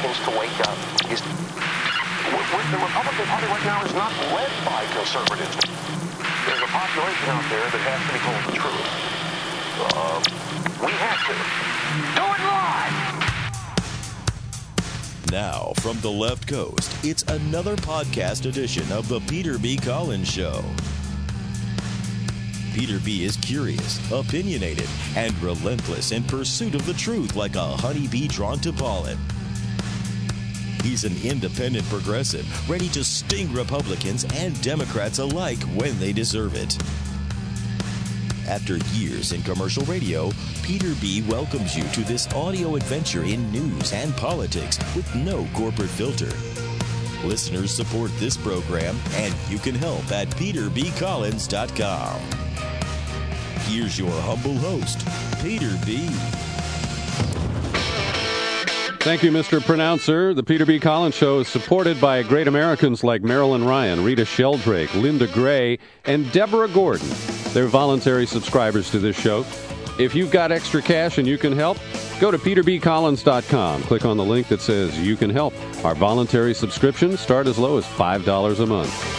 Republicans to wake up. The Republican Party right now is not led by conservatives. There's a population out there that has to be told the truth. We have to. Do it live! Now, from the left coast, it's another podcast edition of the Peter B. Collins Show. Peter B. is curious, opinionated, and relentless in pursuit of the truth like a honeybee drawn to pollen. He's an independent progressive, ready to sting Republicans and Democrats alike when they deserve it. After years in commercial radio, Peter B. welcomes you to this audio adventure in news and politics with no corporate filter. Listeners support this program, and you can help at peterbcollins.com. Here's your humble host, Peter B. Thank you, Mr. Pronouncer. The Peter B. Collins Show is supported by great Americans like Marilyn Ryan, Rita Sheldrake, Linda Gray, and Deborah Gordon. They're voluntary subscribers to this show. If you've got extra cash and you can help, go to peterbcollins.com. Click on the link that says you can help. Our voluntary subscriptions start as low as $5 a month.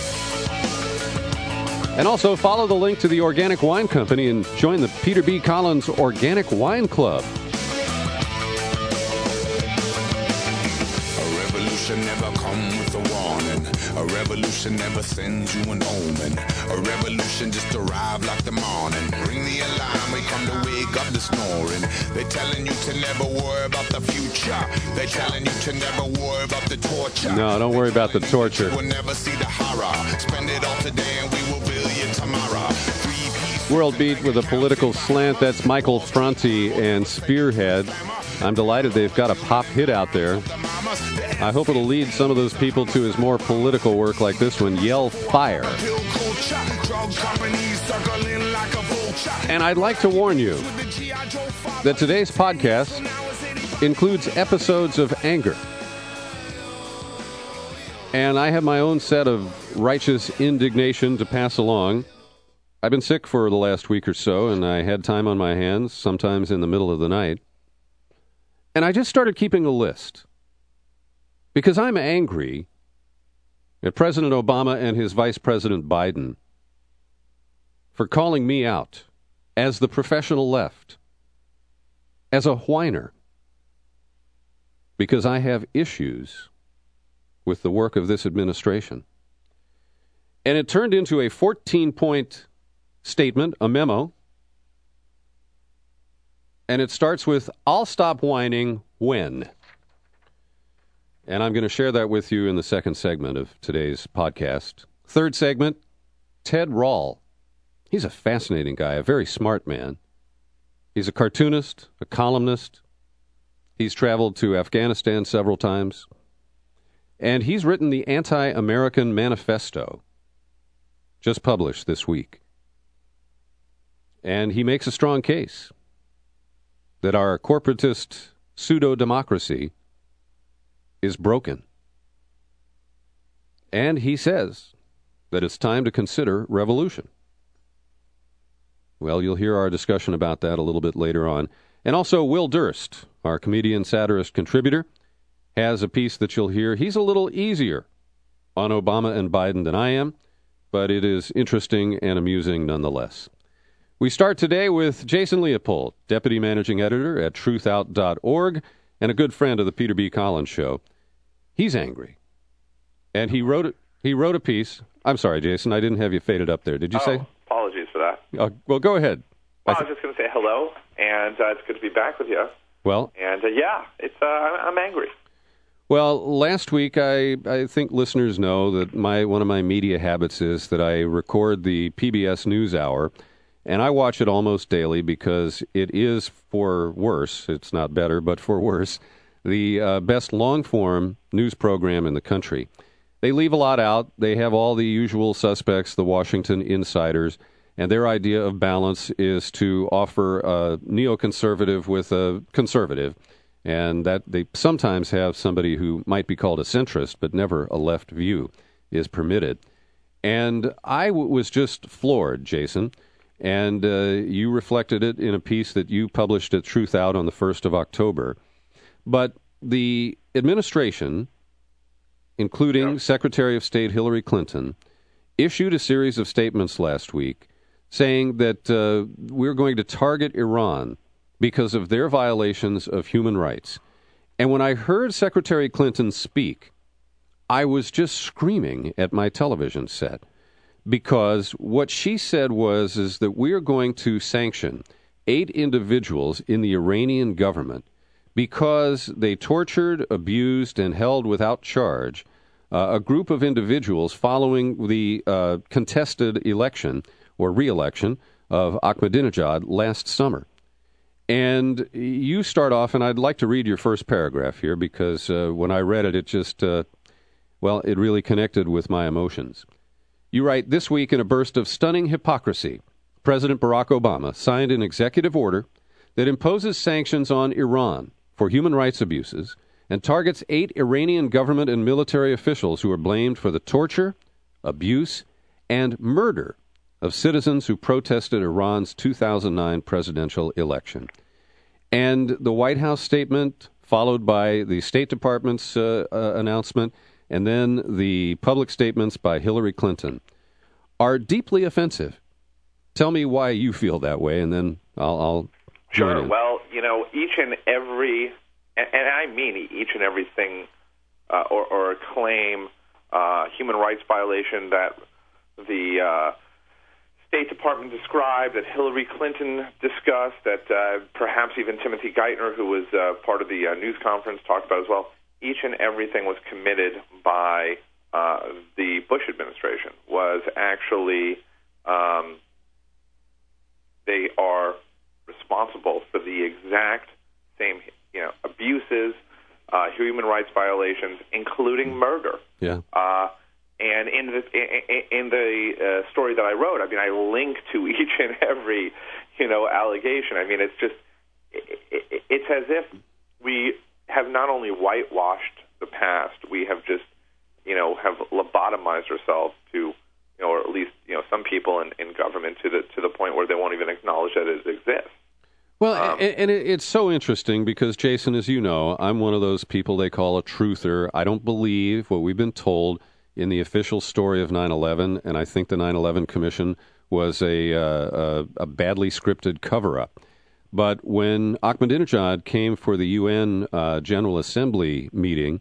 And also follow the link to the Organic Wine Company and join the Peter B. Collins Organic Wine Club. Never come with a warning. A revolution never sends you an omen. A revolution just arrive like the morning. Ring the alarm, we come to wake up the snoring. They telling you to never worry about the future. They telling you to never worry about the torture. No, don't worry about the torture. You will never see the horror. Spend it all today and we will bill you tomorrow. World Beat with a political slant. That's Michael Franti and Spearhead. I'm delighted they've got a pop hit out there. I hope it'll lead some of those people to his more political work like this one, Yell Fire. And I'd like to warn you that today's podcast includes episodes of anger. And I have my own set of righteous indignation to pass along. I've been sick for the last week or so, and I had time on my hands, sometimes in the middle of the night. And I just started keeping a list. Because I'm angry at President Obama and his Vice President Biden for calling me out as the professional left, as a whiner, because I have issues with the work of this administration. And it turned into a 14-point statement, a memo, and it starts with, I'll stop whining when. And I'm going to share that with you in the second segment of today's podcast. Third segment, Ted Rall. He's a fascinating guy, a very smart man. He's a cartoonist, a columnist. He's traveled to Afghanistan several times. And he's written the Anti-American Manifesto, just published this week. And he makes a strong case that our corporatist pseudo-democracy is broken. And he says that it's time to consider revolution. Well, you'll hear our discussion about that a little bit later on. And also Will Durst, our comedian, satirist, contributor, has a piece that you'll hear. He's a little easier on Obama and Biden than I am, but it is interesting and amusing nonetheless. We start today with Jason Leopold, Deputy Managing Editor at truthout.org and a good friend of the Peter B. Collins Show. He's angry. And he wrote a piece. I'm sorry, Jason, I didn't have you faded up there. Did you say? Apologies for that. Well, go ahead. Well, I was just going to say hello, and it's good to be back with you. Well, and I'm angry. Well, last week, I think listeners know that one of my media habits is that I record the PBS NewsHour, and I watch it almost daily because it is, for worse, it's not better, but for worse, the best long-form news program in the country. They leave a lot out. They have all the usual suspects, the Washington insiders, and their idea of balance is to offer a neoconservative with a conservative, and that they sometimes have somebody who might be called a centrist, but never a left view is permitted. And I was just floored, Jason, and you reflected it in a piece that you published at Truth Out on the 1st of October. But the administration, including Secretary of State Hillary Clinton, issued a series of statements last week saying that we're going to target Iran because of their violations of human rights. And when I heard Secretary Clinton speak, I was just screaming at my television set, because what she said is that we are going to sanction 8 individuals in the Iranian government because they tortured, abused, and held without charge a group of individuals following the contested election or re-election of Ahmadinejad last summer. And you start off, and I'd like to read your first paragraph here, because when I read it, it just, it really connected with my emotions. You write, this week in a burst of stunning hypocrisy, President Barack Obama signed an executive order that imposes sanctions on Iran for human rights abuses and targets 8 Iranian government and military officials who are blamed for the torture, abuse, and murder of citizens who protested Iran's 2009 presidential election. And the White House statement, followed by the State Department's announcement, and then the public statements by Hillary Clinton, are deeply offensive. Tell me why you feel that way, and then I'll join in. Well, each and every, and I mean each and everything, or a claim, human rights violation that the State Department described, that Hillary Clinton discussed, that perhaps even Timothy Geithner, who was part of the news conference, talked about as well. Each and everything was committed by the Bush administration, was actually, they are responsible for the exact same, abuses, human rights violations, including murder. Yeah. And in the story that I wrote, I link to each and every, allegation. It's just, it's as if we have not only whitewashed the past, we have just, have lobotomized ourselves to, or at least, some people in government to the point where they won't even acknowledge that it exists. Well, and it's so interesting because, Jason, as you know, I'm one of those people they call a truther. I don't believe what we've been told in the official story of 9/11, and I think the 9/11 Commission was a badly scripted cover-up. But when Ahmadinejad came for the UN General Assembly meeting,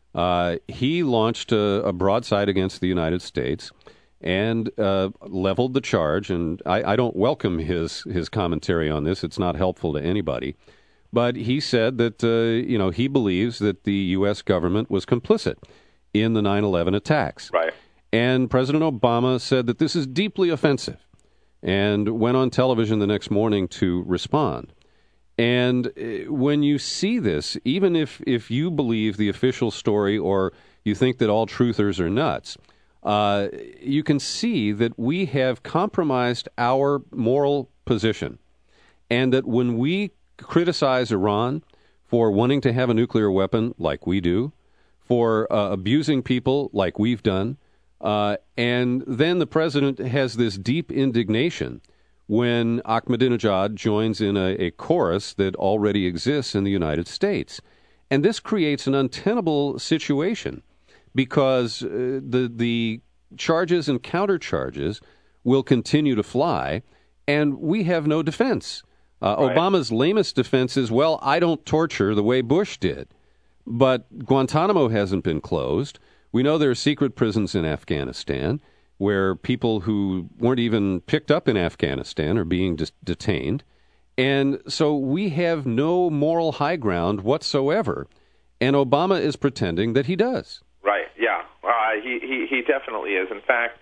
he launched a broadside against the United States and leveled the charge. And I don't welcome his commentary on this. It's not helpful to anybody. But he said that, he believes that the U.S. government was complicit in the 9/11 attacks. Right. And President Obama said that this is deeply offensive and went on television the next morning to respond. And when you see this, even if you believe the official story or you think that all truthers are nuts, you can see that we have compromised our moral position, and that when we criticize Iran for wanting to have a nuclear weapon like we do, for abusing people like we've done, and then the president has this deep indignation when Ahmadinejad joins in a chorus that already exists in the United States. And this creates an untenable situation because the charges and countercharges will continue to fly, and we have no defense. Right. Obama's lamest defense is, well, I don't torture the way Bush did. But Guantanamo hasn't been closed. We know there are secret prisons in Afghanistan where people who weren't even picked up in Afghanistan are being detained. And so we have no moral high ground whatsoever. And Obama is pretending that he does. Right, yeah. He definitely is. In fact,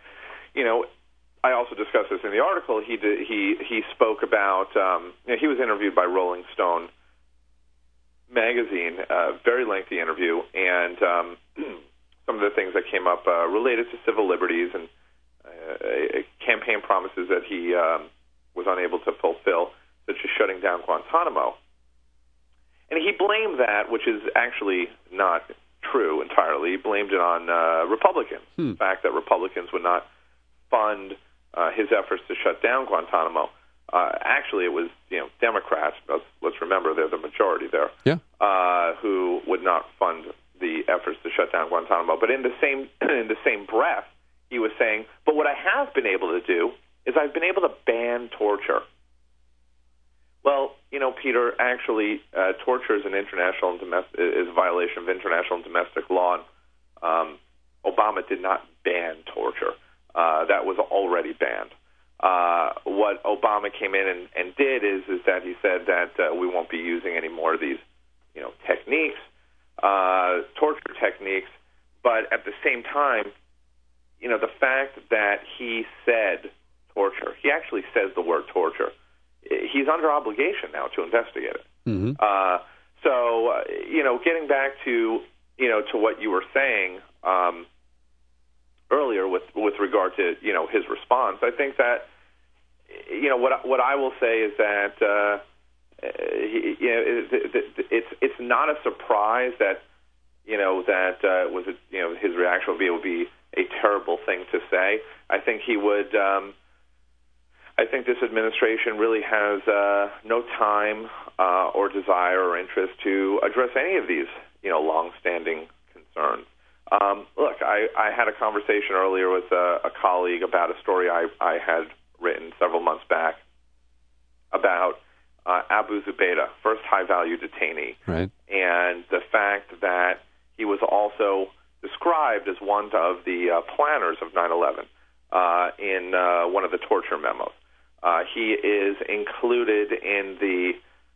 I also discussed this in the article. He spoke about, he was interviewed by Rolling Stone magazine, a very lengthy interview, and some of the things that came up related to civil liberties and campaign promises that he was unable to fulfill, such as shutting down Guantanamo. And he blamed that, which is actually not true entirely. He blamed it on Republicans, the fact that Republicans would not fund his efforts to shut down Guantanamo. actually it was Democrats. Let's remember they're the majority there. Yeah. Who would not fund the efforts to shut down Guantanamo. But in the same breath, he was saying, but what I have been able to do is I've been able to ban torture. Well, Peter, actually, torture is is a violation of international and domestic law. Obama did not ban torture. That was already banned. What Obama came in and did is that he said that we won't be using any more of these, techniques, torture techniques. But at the same time, the fact that he said torture, he actually says the word torture. He's under obligation now to investigate it. Mm-hmm. Getting back to to what you were saying earlier with regard to his response, I think that what I will say is that it's not a surprise that his reaction would be a terrible thing to say. I think he would. I think this administration really has no time or desire or interest to address any of these, long-standing concerns. Look, I had a conversation earlier with a colleague about a story I had written several months back about Abu Zubaydah, first high-value detainee, right, and the fact that he was also described as one of the planners of 9/11 in one of the torture memos. He is included in the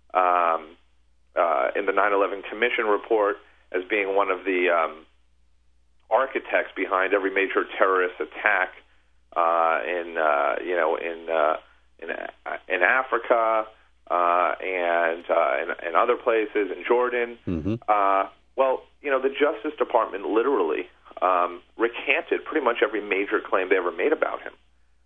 9/11 Commission report as being one of the architects behind every major terrorist attack in Africa and in other places, in Jordan. Mm-hmm. The Justice Department literally recanted pretty much every major claim they ever made about him.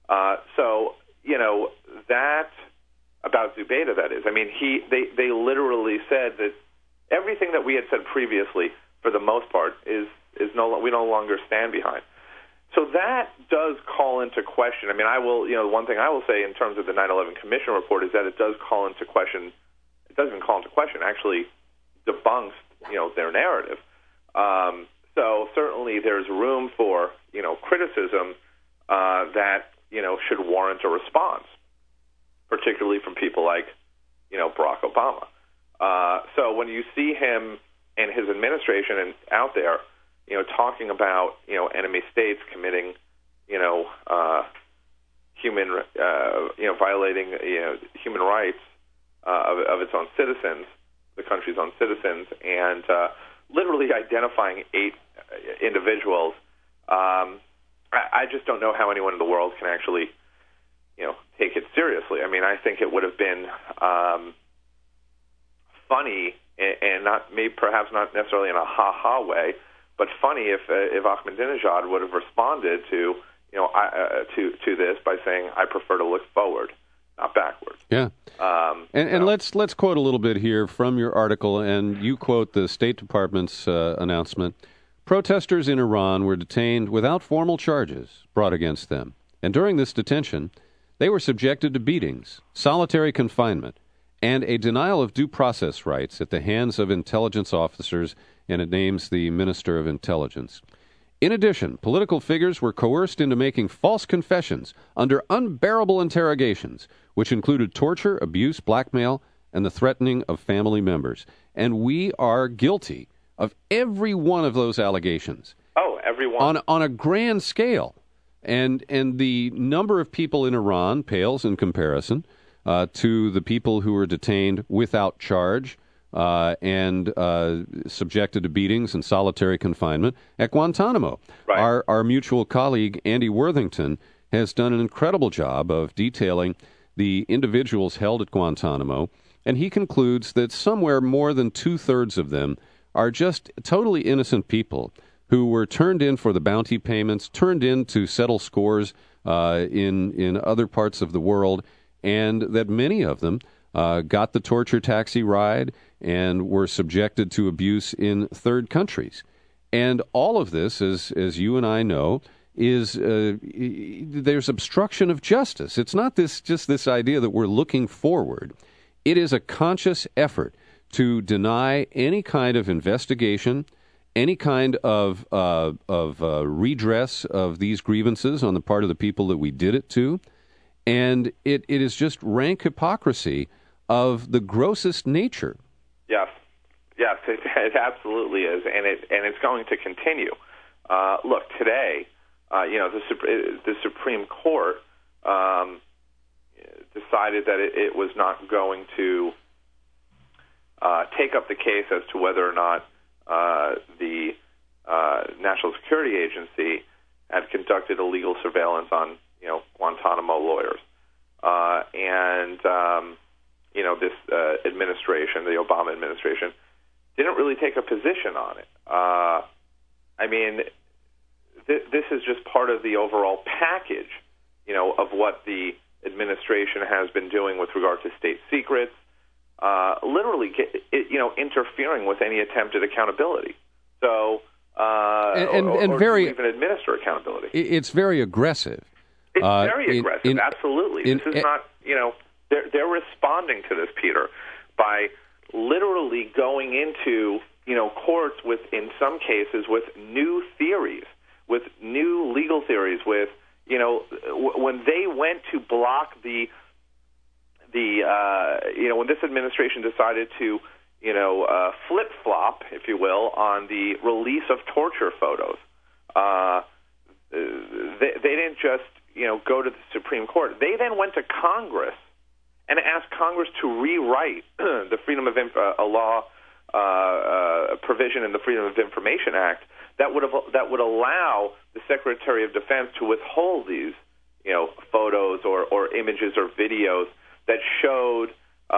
That about Zubaydah, that is. I mean, they literally said that everything that we had said previously, for the most part, we no longer stand behind. So that does call into question. I mean, one thing I will say in terms of the 9/11 Commission report is that it does call into question. It doesn't even call into question. Actually, debunks their narrative. So certainly there's room for criticism that should warrant a response, particularly from people like Barack Obama. So when you see him and his administration and out there talking about enemy states committing violating human rights of its own citizens, the country's own citizens, and literally identifying 8 individuals, I just don't know how anyone in the world can actually take it seriously. I mean, I think it would have been funny and perhaps not necessarily in a ha-ha way, but funny if Ahmadinejad would have responded to this by saying, "I prefer to look forward, not backward." Yeah. And let's quote a little bit here from your article, and you quote the State Department's announcement. Protesters in Iran were detained without formal charges brought against them, and during this detention, they were subjected to beatings, solitary confinement, and a denial of due process rights at the hands of intelligence officers, and it names the Minister of Intelligence. In addition, political figures were coerced into making false confessions under unbearable interrogations, which included torture, abuse, blackmail, and the threatening of family members. And we are guilty of every one of those allegations. Oh, every one. On a grand scale. And the number of people in Iran pales in comparison to the people who were detained without charge and subjected to beatings and solitary confinement at Guantanamo. Right. Our mutual colleague, Andy Worthington, has done an incredible job of detailing the individuals held at Guantanamo, and he concludes that somewhere more than 2/3 of them are just totally innocent people who were turned in for the bounty payments, turned in to settle scores in other parts of the world, and that many of them got the torture taxi ride and were subjected to abuse in third countries. And all of this, as you and I know, is there's obstruction of justice. It's not just this idea that we're looking forward. It is a conscious effort to deny any kind of investigation, any kind of redress of these grievances on the part of the people that we did it to. And it is just rank hypocrisy of the grossest nature. Yes, it absolutely is, and it's going to continue. Look, today, the Supreme Court decided that it was not going to take up the case as to whether or not the National Security Agency had conducted illegal surveillance on Guantanamo lawyers, this administration, the Obama administration, didn't really take a position on it. This is just part of the overall package, of what the administration has been doing with regard to state secrets, literally, interfering with any attempt at accountability. So, or to even administer accountability. It's very aggressive. It's very aggressive. Absolutely. This is not, they're responding to this, Peter, by literally going into, courts with, in some cases, with new theories, with new legal theories, with, when they went to block when this administration decided to, flip-flop, if you will, on the release of torture photos, they didn't just, go to the Supreme Court. They then went to Congress and asked Congress to rewrite the Freedom of provision in the Freedom of Information Act that would allow the Secretary of Defense to withhold these, photos or images or videos that showed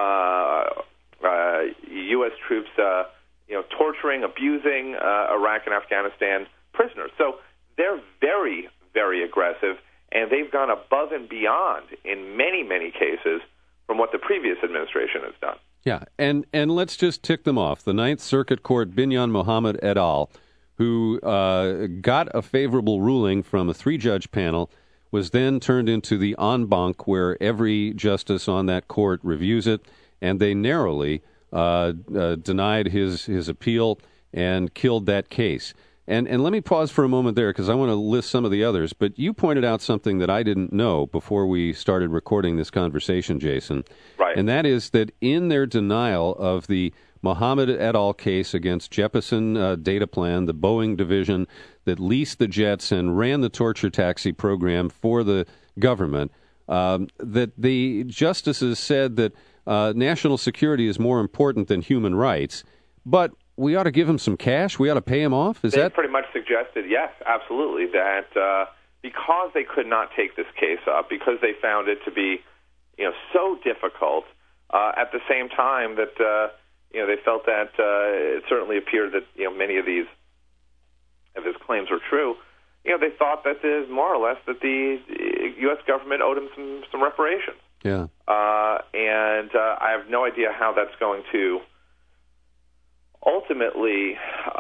U.S. troops, torturing, abusing Iraq and Afghanistan prisoners. So they're very, very aggressive, and they've gone above and beyond in many, many cases from what the previous administration has done. Yeah, and let's just tick them off. The Ninth Circuit Court, Binyan Mohammed et al., who got a favorable ruling from a 3-judge panel, was then turned into the en banc, where every justice on that court reviews it, and they narrowly denied his appeal and killed that case. And let me pause for a moment there, because I want to list some of the others, but you pointed out something that I didn't know before we started recording this conversation, Jason. Right. And that is that in their denial of the Mohammed et al. Case against Jeppesen Data Plan, the Boeing division that leased the jets and ran the torture taxi program for the government, that the justices said that national security is more important than human rights, but we ought to give him some cash? We ought to pay him off? They pretty much suggested, yes, absolutely, that because they could not take this case up, because they found it to be, so difficult, at the same time that, they felt that it certainly appeared that, many of his claims were true, they thought that more or less that the U.S. government owed him some reparations. Yeah. And I have no idea how that's going to ultimately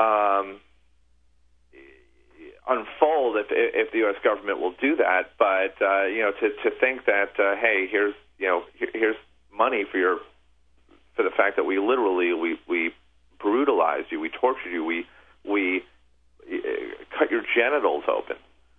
unfold if the U.S. government will do that. But to think that hey, here's money for the fact that we brutalized you, we tortured you, we cut your genitals open.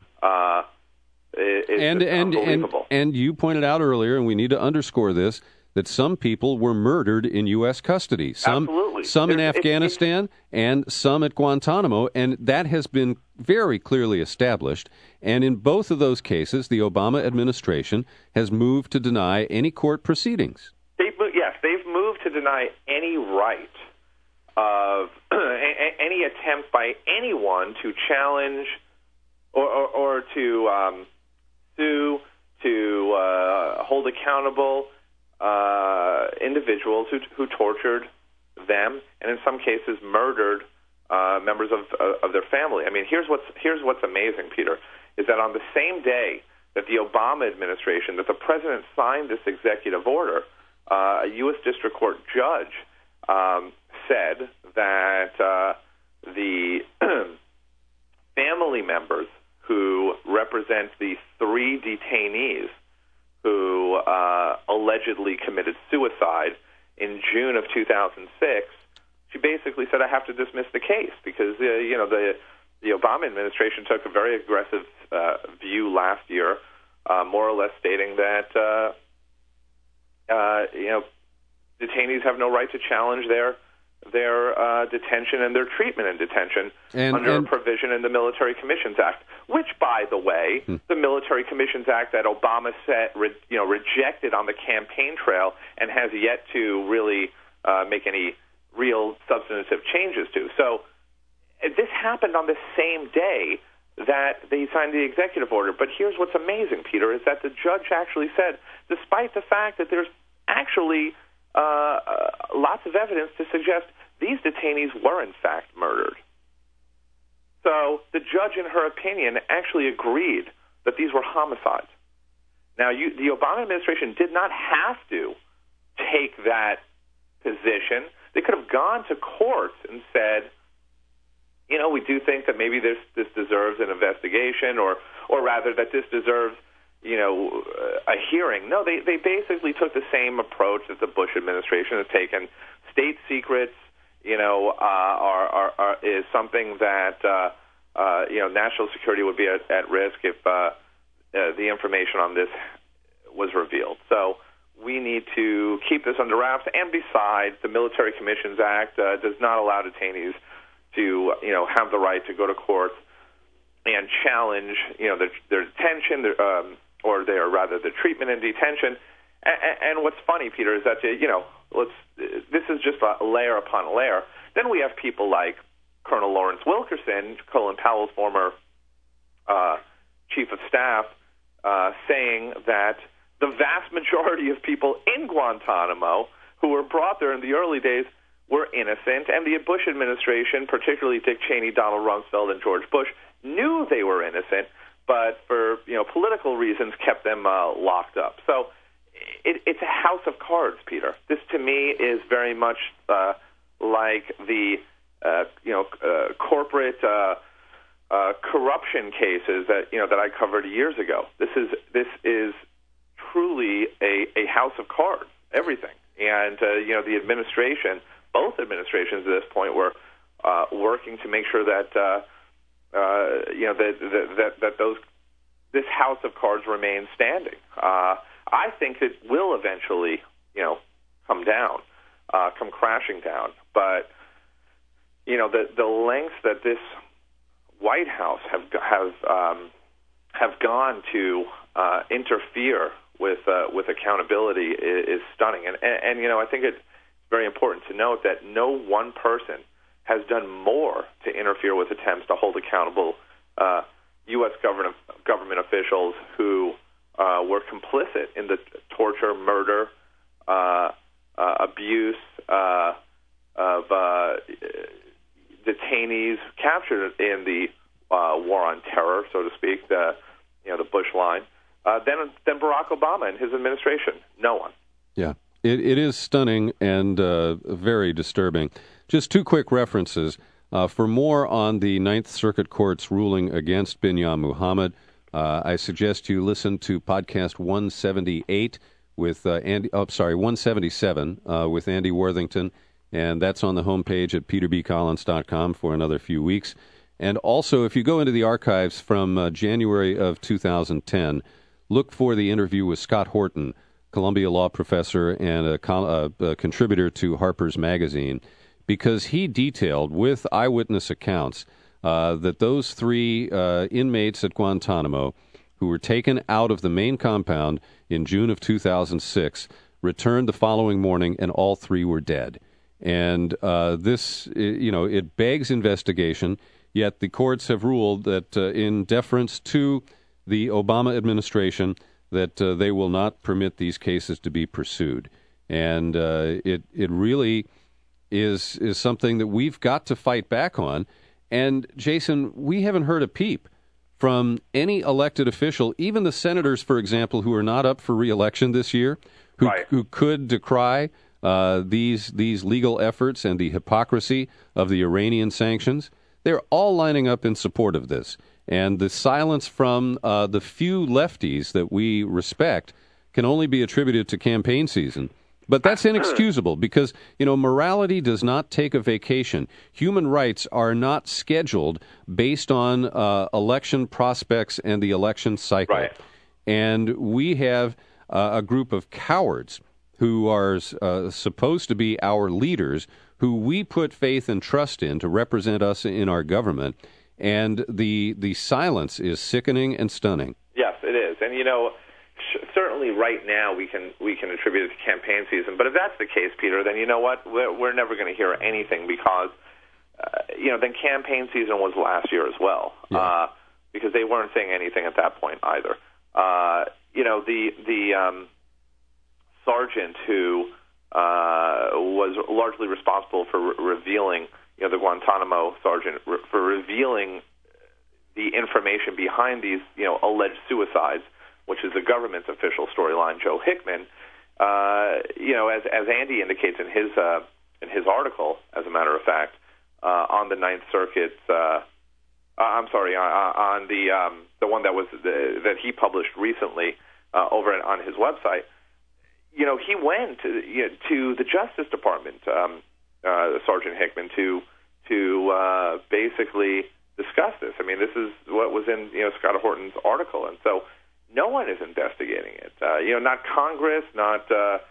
It's unbelievable. And you pointed out earlier, and we need to underscore this, that some people were murdered in U.S. custody. Absolutely. Some in Afghanistan and some at Guantanamo, and that has been very clearly established. And in both of those cases, the Obama administration has moved to deny any court proceedings. They've moved to deny any right of any attempt by anyone to challenge or to sue, to hold accountable individuals who tortured them, and in some cases murdered members of their family. I mean, here's what's amazing, Peter, is that on the same day that the Obama administration, that the president signed this executive order, a U.S. District Court judge said that the family members who represents the 3 detainees who allegedly committed suicide in June of 2006, she basically said, I have to dismiss the case because, the Obama administration took a very aggressive view last year, more or less stating that, detainees have no right to challenge their detention and their treatment in detention under a provision in the Military Commissions Act, which, by the way, the Military Commissions Act that Obama rejected on the campaign trail and has yet to really make any real substantive changes to. So this happened on the same day that they signed the executive order. But here's what's amazing, Peter, is that the judge actually said, despite the fact that there's actually lots of evidence to suggest these detainees were in fact murdered. So the judge, in her opinion, actually agreed that these were homicides. Now, the Obama administration did not have to take that position. They could have gone to court and said, we do think that maybe this deserves an investigation, or rather that this deserves a hearing. No, they basically took the same approach that the Bush administration has taken. State secrets, is something that national security would be at risk if the information on this was revealed. So we need to keep this under wraps. And besides, the Military Commissions Act does not allow detainees to have the right to go to court and challenge their detention, or their treatment in detention. And what's funny, Peter, is that this is just a layer upon a layer. Then we have people like Colonel Lawrence Wilkerson, Colin Powell's former chief of staff, saying that the vast majority of people in Guantanamo who were brought there in the early days were innocent, and the Bush administration, particularly Dick Cheney, Donald Rumsfeld, and George Bush, knew they were innocent, but for political reasons kept them locked up. So it's a house of cards, Peter. This to me is very much like the corporate corruption cases that I covered years ago. This is truly a house of cards, everything. And the administration, both administrations at this point, were working to make sure that this house of cards remains standing. I think it will eventually, come down, come crashing down. But the lengths that this White House have gone to interfere with accountability is stunning. And I think it's very important to note that no one person has done more to interfere with attempts to hold accountable U.S. government officials who were complicit in the torture, murder, abuse of detainees captured in the war on terror, so to speak, the Bush line. Then Barack Obama and his administration. No one. Yeah, it is stunning and very disturbing. Just two quick references. For more on the Ninth Circuit Court's ruling against Binyam Muhammad, I suggest you listen to podcast 178 with 177 with Andy Worthington, and that's on the homepage at peterbcollins.com for another few weeks. And also, if you go into the archives from January of 2010, look for the interview with Scott Horton, Columbia Law professor and a contributor to Harper's Magazine, because he detailed with eyewitness accounts that those 3 inmates at Guantanamo who were taken out of the main compound in June of 2006 returned the following morning, and all 3 were dead. And this, it begs investigation, yet the courts have ruled that in deference to the Obama administration that they will not permit these cases to be pursued. And it really is something that we've got to fight back on. And, Jason, we haven't heard a peep from any elected official, even the senators, for example, who are not up for re-election this year, who could decry these legal efforts and the hypocrisy of the Iranian sanctions. They're all lining up in support of this. And the silence from the few lefties that we respect can only be attributed to campaign season. But that's inexcusable because, morality does not take a vacation. Human rights are not scheduled based on election prospects and the election cycle. Right. And we have a group of cowards who are supposed to be our leaders, who we put faith and trust in to represent us in our government. And the silence is sickening and stunning. Yes, it is. And, certainly right now we can attribute it to campaign season. But if that's the case, Peter, then you know what? We're never going to hear anything because, then campaign season was last year as well. Yeah. Because they weren't saying anything at that point either. The sergeant who was largely responsible for revealing, the Guantanamo sergeant, for revealing the information behind these, alleged suicides, which is the government's official storyline, Joe Hickman, as Andy indicates in his article, as a matter of fact, on the Ninth Circuit. On the one that was that he published recently over on his website. He went to the Justice Department, Sergeant Hickman, to basically discuss this. I mean, this is what was in Scott Horton's article, and so no one is investigating it. Not Congress, not the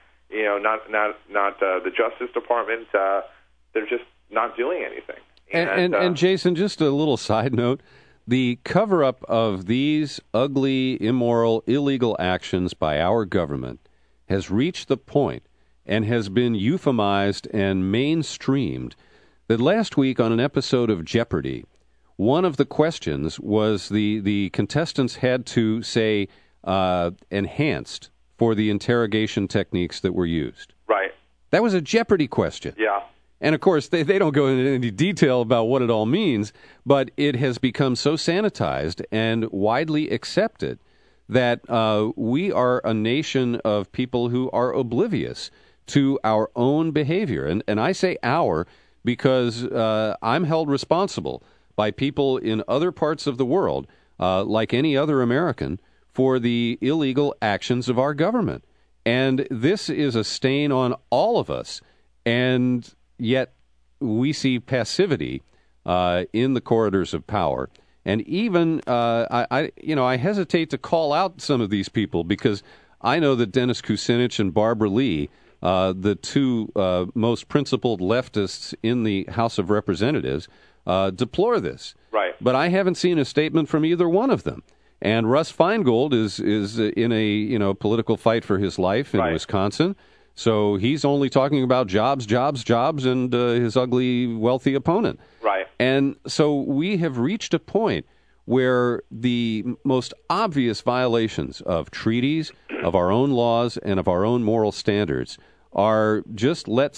Justice Department. They're just not doing anything. And Jason, just a little side note. The cover-up of these ugly, immoral, illegal actions by our government has reached the point and has been euphemized and mainstreamed that last week on an episode of Jeopardy, one of the questions was the contestants had to say enhanced for the interrogation techniques that were used. Right. That was a Jeopardy question. Yeah. And, of course, they don't go into any detail about what it all means, but it has become so sanitized and widely accepted that we are a nation of people who are oblivious to our own behavior. And I say our because I'm held responsible by people in other parts of the world, like any other American, for the illegal actions of our government. And this is a stain on all of us. And yet we see passivity in the corridors of power. And even, I hesitate to call out some of these people because I know that Dennis Kucinich and Barbara Lee, the two most principled leftists in the House of Representatives, deplore this. Right. But I haven't seen a statement from either one of them. And Russ Feingold is in a political fight for his life in Wisconsin. So he's only talking about jobs, and his ugly, wealthy opponent. Right. And so we have reached a point where the most obvious violations of treaties, of our own laws, and of our own moral standards are just let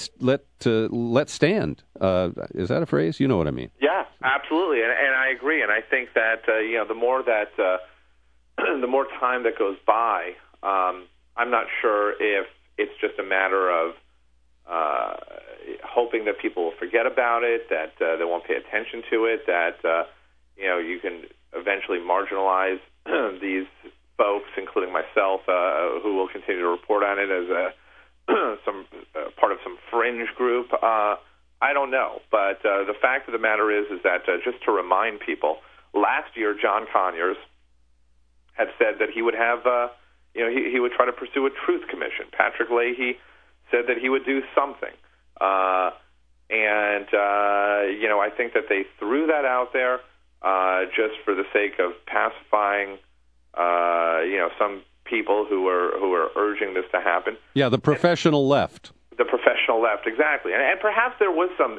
stand. Is that a phrase? You know what I mean? Yeah, absolutely, and I agree. And I think that the more that the more time that goes by, I'm not sure if it's just a matter of hoping that people will forget about it, that they won't pay attention to it, that you can eventually marginalize these folks, including myself, who will continue to report on it as some part of some fringe group. I don't know, but the fact of the matter is that just to remind people, last year John Conyers had said that he would have, he would try to pursue a truth commission. Patrick Leahy said that he would do something, and I think that they threw that out there just for the sake of pacifying, some people who are urging this to happen. Yeah, the professional left. The professional left, exactly, and perhaps there was some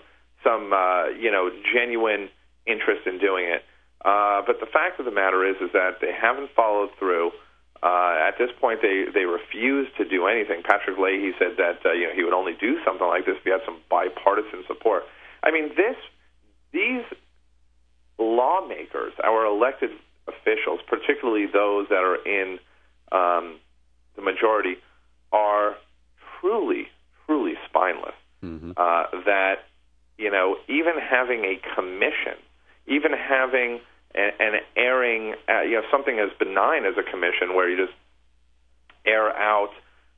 genuine interest in doing it. But the fact of the matter is that they haven't followed through. At this point, they refuse to do anything. Patrick Leahy said that he would only do something like this if he had some bipartisan support. I mean, these lawmakers, our elected officials, particularly those that are in the majority, are truly spineless. Mm-hmm. That even having a commission, even having and airing, something as benign as a commission where you just air out,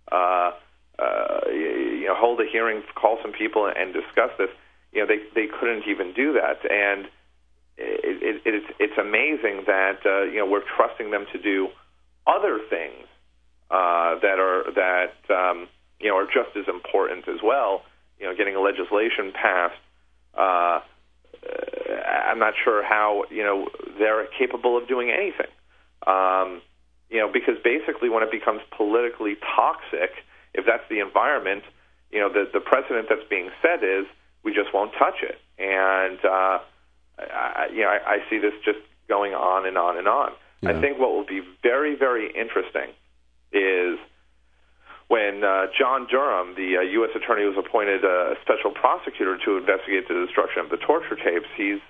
hold a hearing, call some people, and discuss this. They couldn't even do that, and it's amazing that we're trusting them to do other things that are just as important as well. Getting a legislation passed. I'm not sure how they're capable of doing anything. Because basically, when it becomes politically toxic, if that's the environment, the precedent that's being set is we just won't touch it, and I see this just going on and on and on. Yeah. I think what will be very, very interesting is when John Durham, the U.S. attorney who was appointed a special prosecutor to investigate the destruction of the torture tapes, he's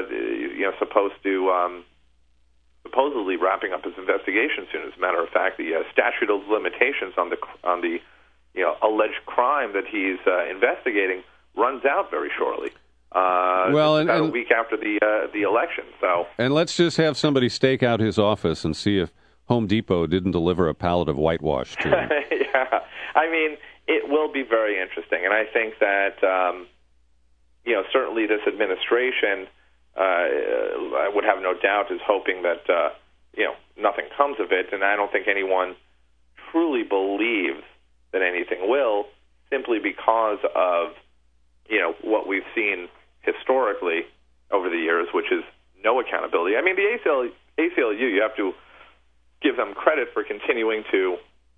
supposedly wrapping up his investigation soon. As a matter of fact, the statute of limitations on the alleged crime that he's investigating runs out very shortly. About a week after the election. So, and let's just have somebody stake out his office and see if Home Depot didn't deliver a pallet of whitewash to him. Yeah, I mean, it will be very interesting, and I think that certainly this administration, I would have no doubt, is hoping that nothing comes of it, and I don't think anyone truly believes that anything will, simply because of what we've seen historically over the years, which is no accountability. I mean, the ACLU, you have to give them credit for continuing to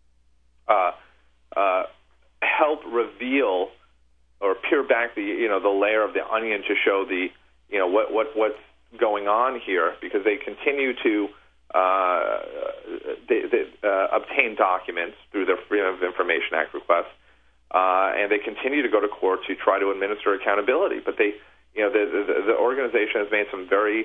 help reveal or peel back the layer of the onion to show what's going on here, because they continue to obtain documents through their Freedom of Information Act requests, and they continue to go to court to try to administer accountability. But the organization has made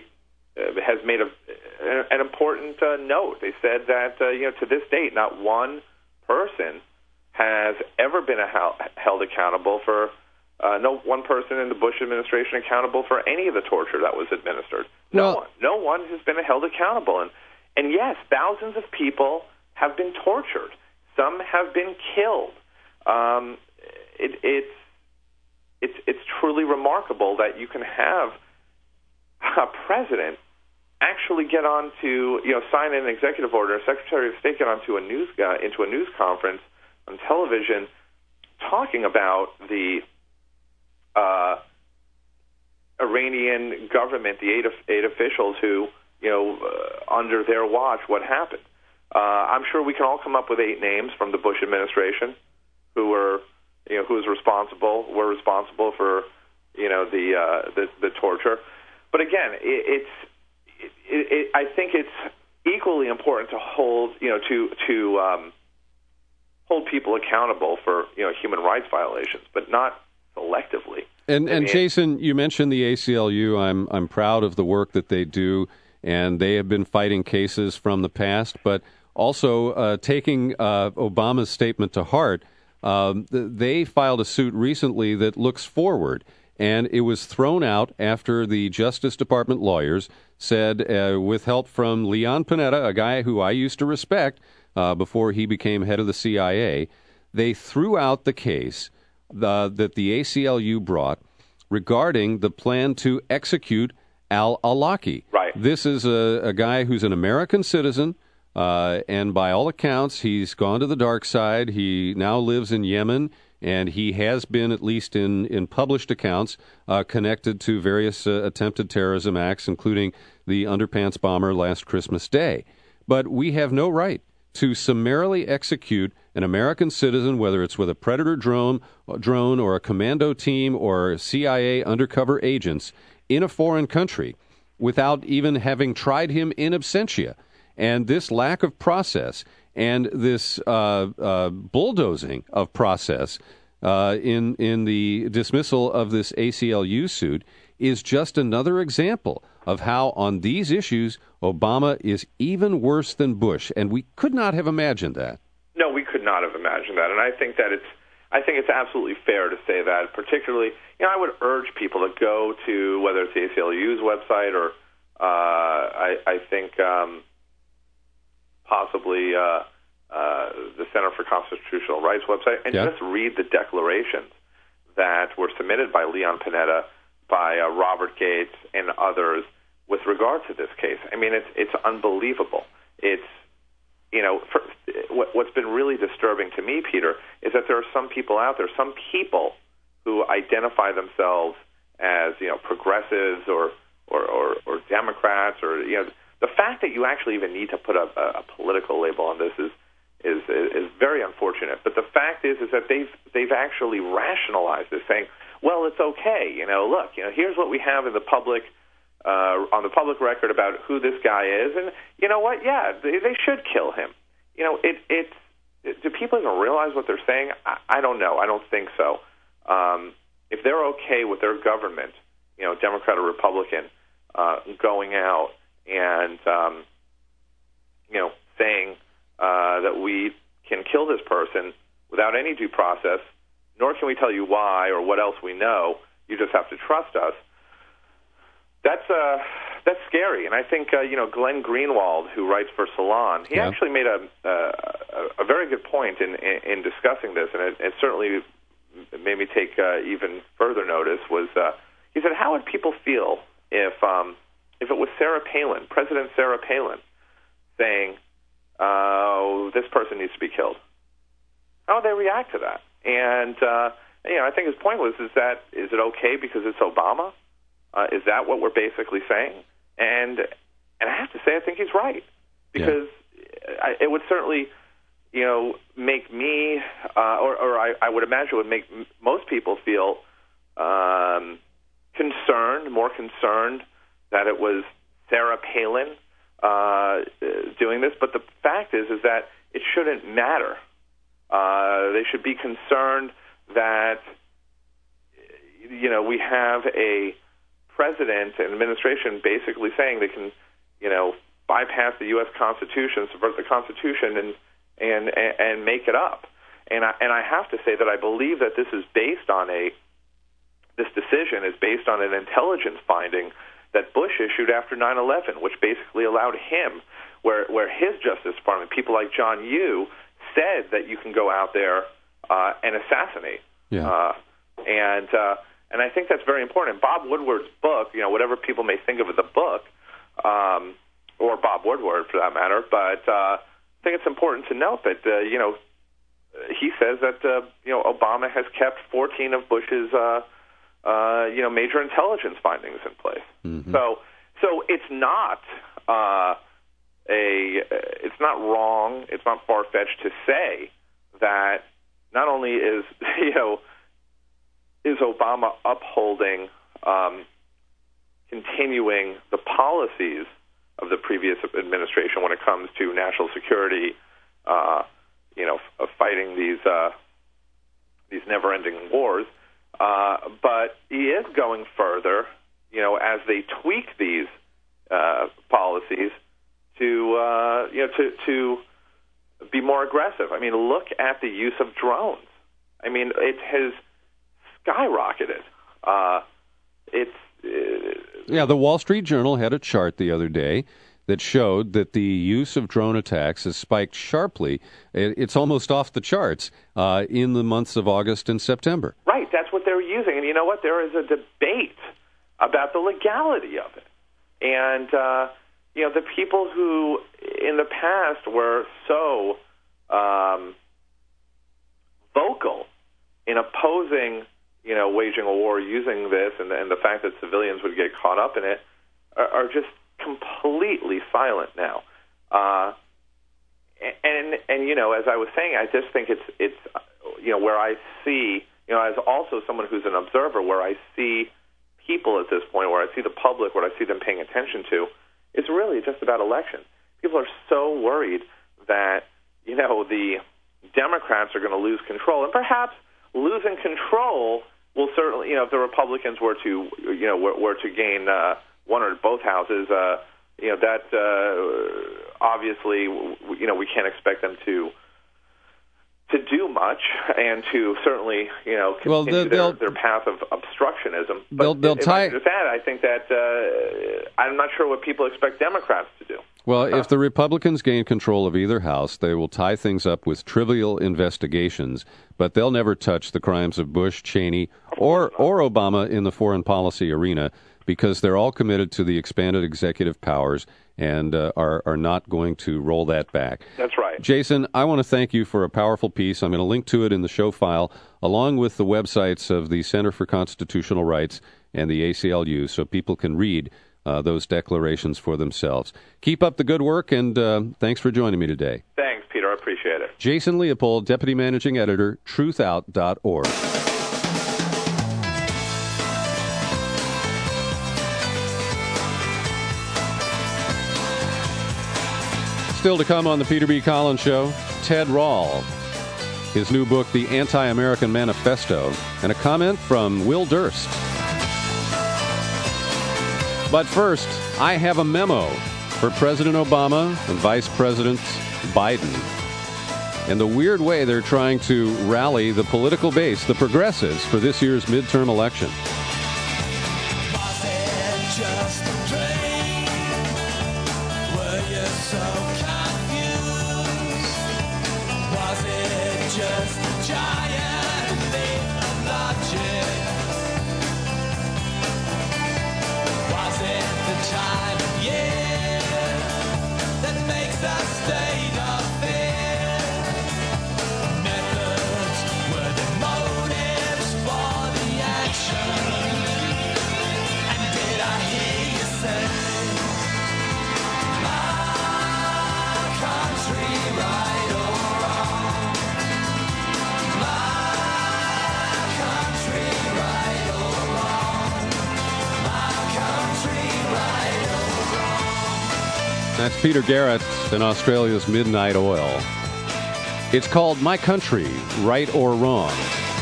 an important note. They said that to this date, not one person has ever been held accountable for. No one person in the Bush administration accountable for any of the torture that was administered. No one has been held accountable. And yes, thousands of people have been tortured. Some have been killed. It's truly remarkable that you can have a president actually get on to sign an executive order, a Secretary of State get onto into a news conference on television talking about the Iranian government, the eight officials who under their watch, what happened. I'm sure we can all come up with 8 names from the Bush administration who were were responsible for the torture. But again, I think it's equally important to hold hold people accountable for human rights violations, but not selectively. And Jason, you mentioned the ACLU. I'm proud of the work that they do, and they have been fighting cases from the past, but also taking Obama's statement to heart. They filed a suit recently that looks forward, and it was thrown out after the Justice Department lawyers said, with help from Leon Panetta, a guy who I used to respect before he became head of the CIA, they threw out the case that the ACLU brought regarding the plan to execute al-Awlaki. Right. This is a guy who's an American citizen, and by all accounts, he's gone to the dark side. He now lives in Yemen, and he has been, at least in published accounts, connected to various attempted terrorism acts, including the underpants bomber last Christmas Day. But we have no right to summarily execute an American citizen, whether it's with a Predator drone or a commando team or CIA undercover agents, in a foreign country without even having tried him in absentia. And this lack of process and this bulldozing of process in the dismissal of this ACLU suit is just another example of how, on these issues, Obama is even worse than Bush. And we could not have imagined that. No, we could not have imagined that. And I think that it's absolutely fair to say that. Particularly, I would urge people to go to, whether it's the ACLU's website or I think possibly the Center for Constitutional Rights website, and just read the declarations that were submitted by Leon Panetta, by Robert Gates, and others with regard to this case. I mean, it's unbelievable. It's, you know, what's been really disturbing to me, Peter, is that there are some people out there, some people who identify themselves as, you know, progressives or Democrats, or, you know, the fact that you actually even need to put a political label on this is very unfortunate. But the fact is that they've actually rationalized this, saying, well, it's okay. You know, look, you know, here's what we have in the public on the public record about who this guy is, and you know what? Yeah, they should kill him. You know, do people even realize what they're saying? I don't know. I don't think so. If they're okay with their government, you know, Democrat or Republican, going out and you know, saying that we can kill this person without any due process, nor can we tell you why or what else we know. You just have to trust us. That's scary, and I think you know, Glenn Greenwald, who writes for Salon, he actually made a very good point in discussing this, and it certainly made me take even further notice. Was he said, how would people feel if it was Sarah Palin, President Sarah Palin, saying, this person needs to be killed? How would they react to that? And you know, I think his point was, is it okay because it's Obama? Is that what we're basically saying? And I have to say, I think he's right, because it would certainly, you know, make me, or I would imagine would make most people feel more concerned that it was Sarah Palin doing this. But the fact is that it shouldn't matter. They should be concerned that, you know, we have a president and administration basically saying they can, you know, bypass the U.S. Constitution, subvert the Constitution, and make it up. And I have to say that I believe that this decision is based on an intelligence finding that Bush issued after 9/11, which basically allowed him, where his Justice Department, people like John Yoo, said that you can go out there and assassinate. Yeah. And I think that's very important. Bob Woodward's book, you know, whatever people may think of the book, or Bob Woodward for that matter, but I think it's important to note that, you know, he says that, you know, Obama has kept 14 of Bush's, you know, major intelligence findings in place. Mm-hmm. So it's not it's not wrong, it's not far-fetched to say that not only is, you know, is Obama upholding, continuing the policies of the previous administration when it comes to national security, you know, of fighting these never-ending wars, but he is going further, you know, as they tweak these policies to, you know, to be more aggressive. I mean, look at the use of drones. I mean, it has skyrocketed. The Wall Street Journal had a chart the other day that showed that the use of drone attacks has spiked sharply. It's almost off the charts in the months of August and September. Right, that's what they're using. And you know what? There is a debate about the legality of it. And, you know, the people who in the past were so vocal in opposing, you know, waging a war using this, and the fact that civilians would get caught up in it, are just completely silent now. And you know, as I was saying, I just think it's you know, where I see, you know, as also someone who's an observer, where I see people at this point, where I see the public, what I see them paying attention to, is really just about elections. People are so worried that, you know, the Democrats are going to lose control, and perhaps losing control will certainly, you know, if the Republicans were to, you know, were to gain one or both houses, you know, that obviously, you know, we can't expect them to to do much and to certainly, continue their path of obstructionism. But they'll tie with that, I think that I'm not sure what people expect Democrats to do. Well, if the Republicans gain control of either house, they will tie things up with trivial investigations, but they'll never touch the crimes of Bush, Cheney, or Obama in the foreign policy arena, because they're all committed to the expanded executive powers and are not going to roll that back. That's right. Jason, I want to thank you for a powerful piece. I'm going to link to it in the show file, along with the websites of the Center for Constitutional Rights and the ACLU, so people can read those declarations for themselves. Keep up the good work, and thanks for joining me today. Thanks, Peter. I appreciate it. Jason Leopold, Deputy Managing Editor, truthout.org. Still to come on the Peter B. Collins Show, Ted Rall, his new book, The Anti-American Manifesto, and a comment from Will Durst. But first, I have a memo for President Obama and Vice President Biden. And the weird way they're trying to rally the political base, the progressives, for this year's midterm election. That's Peter Garrett in Australia's Midnight Oil. It's called My Country, Right or Wrong.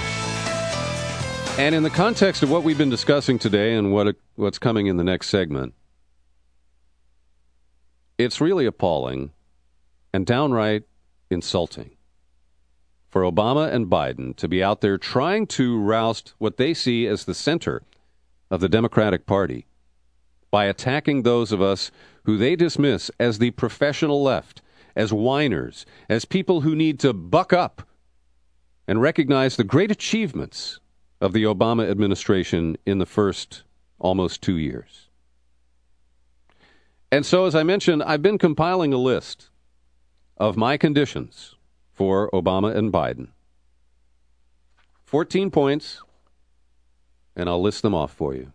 And in the context of what we've been discussing today and what's coming in the next segment, it's really appalling and downright insulting for Obama and Biden to be out there trying to roust what they see as the center of the Democratic Party by attacking those of us who they dismiss as the professional left, as whiners, as people who need to buck up and recognize the great achievements of the Obama administration in the first almost 2 years. And so, as I mentioned, I've been compiling a list of my conditions for Obama and Biden. 14 points, and I'll list them off for you.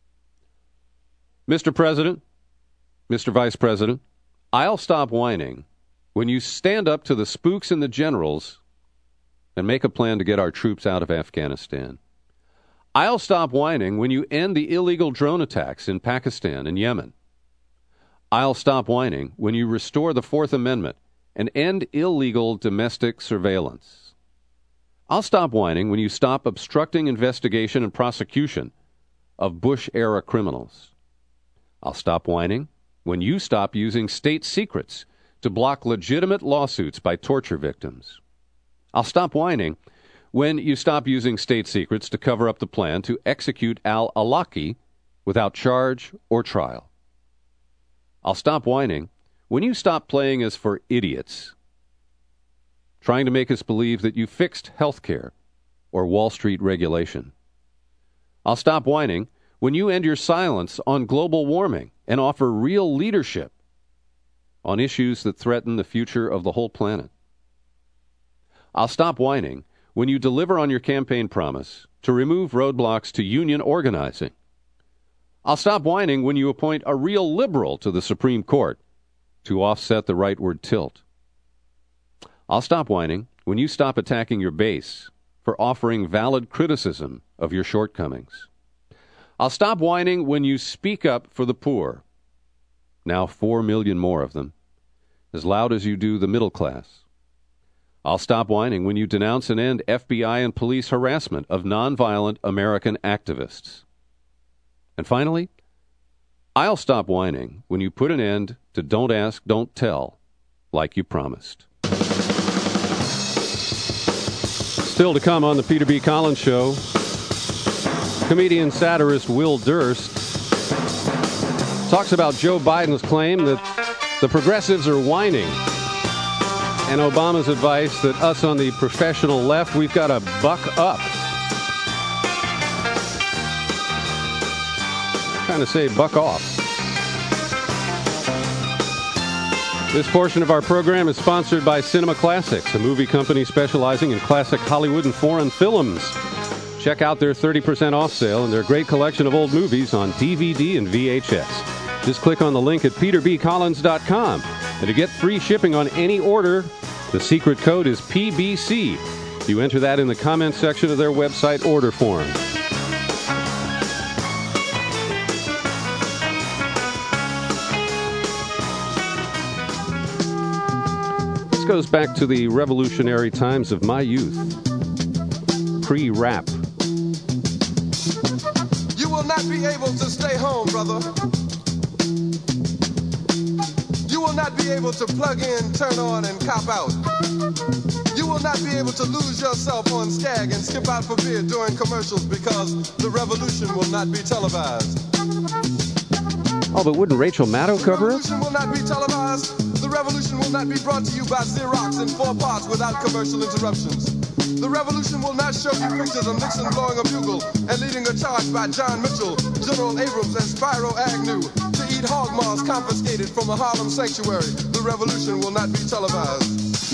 Mr. President, Mr. Vice President, I'll stop whining when you stand up to the spooks and the generals and make a plan to get our troops out of Afghanistan. I'll stop whining when you end the illegal drone attacks in Pakistan and Yemen. I'll stop whining when you restore the Fourth Amendment and end illegal domestic surveillance. I'll stop whining when you stop obstructing investigation and prosecution of Bush-era criminals. I'll stop whining when you stop using state secrets to block legitimate lawsuits by torture victims. I'll stop whining when you stop using state secrets to cover up the plan to execute al-Awlaki without charge or trial. I'll stop whining when you stop playing us for idiots, trying to make us believe that you fixed health care or Wall Street regulation. I'll stop whining when you end your silence on global warming and offer real leadership on issues that threaten the future of the whole planet. I'll stop whining when you deliver on your campaign promise to remove roadblocks to union organizing. I'll stop whining when you appoint a real liberal to the Supreme Court to offset the rightward tilt. I'll stop whining when you stop attacking your base for offering valid criticism of your shortcomings. I'll stop whining when you speak up for the poor, now 4 million more of them, as loud as you do the middle class. I'll stop whining when you denounce and end FBI and police harassment of nonviolent American activists. And finally, I'll stop whining when you put an end to Don't Ask, Don't Tell, like you promised. Still to come on the Peter B. Collins Show, comedian satirist Will Durst talks about Joe Biden's claim that the progressives are whining, and Obama's advice that us on the professional left, we've got to buck up. I'm trying to say buck off. This portion of our program is sponsored by Cinema Classics, a movie company specializing in classic Hollywood and foreign films. Check out their 30% off sale and their great collection of old movies on DVD and VHS. Just click on the link at peterbcollins.com. And to get free shipping on any order, the secret code is PBC. You enter that in the comments section of their website order form. This goes back to the revolutionary times of my youth. Pre-rap. You will not be able to stay home, brother. You will not be able to plug in, turn on, and cop out. You will not be able to lose yourself on Skag and skip out for beer during commercials because the revolution will not be televised. Oh, but wouldn't Rachel Maddow cover it? The revolution will not be televised. The revolution will not be brought to you by Xerox in 4 parts without commercial interruptions. The revolution will not show you pictures of Nixon blowing a bugle and leading a charge by John Mitchell, General Abrams, and Spyro Agnew to eat hog maws confiscated from a Harlem sanctuary. The revolution will not be televised.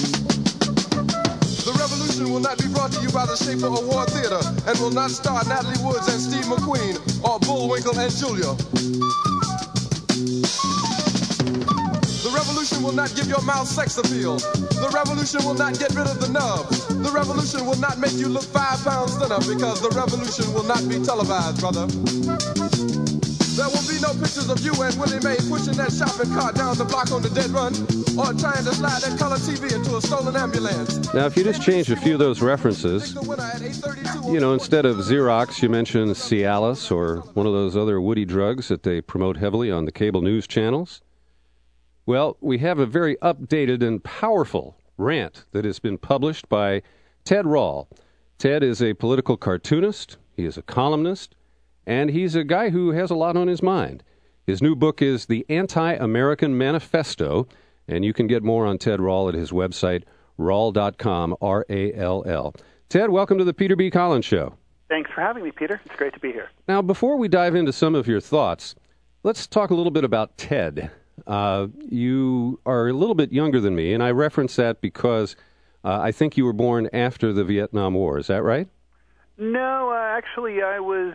The revolution will not be brought to you by the Schaefer Award Theater and will not star Natalie Woods and Steve McQueen or Bullwinkle and Julia. The revolution will not give your mouth sex appeal. The revolution will not get rid of the nub. The revolution will not make you look 5 pounds thinner because the revolution will not be televised, brother. There will be no pictures of you and Willie Mae pushing that shopping cart down the block on the dead run or trying to slide that color TV into a stolen ambulance. Now, if you just change a few of those references, instead of Xerox, you mention Cialis or one of those other woody drugs that they promote heavily on the cable news channels. Well, we have a very updated and powerful rant that has been published by Ted Rall. Ted is a political cartoonist, he is a columnist, and he's a guy who has a lot on his mind. His new book is The Anti-American Manifesto, and you can get more on Ted Rall at his website, rall.com, R-A-L-L. Ted, welcome to the Peter B. Collins Show. Thanks for having me, Peter. It's great to be here. Now, before we dive into some of your thoughts, let's talk a little bit about Ted. You are a little bit younger than me, and I reference that because I think you were born after the Vietnam War. Is that right? No, actually, I was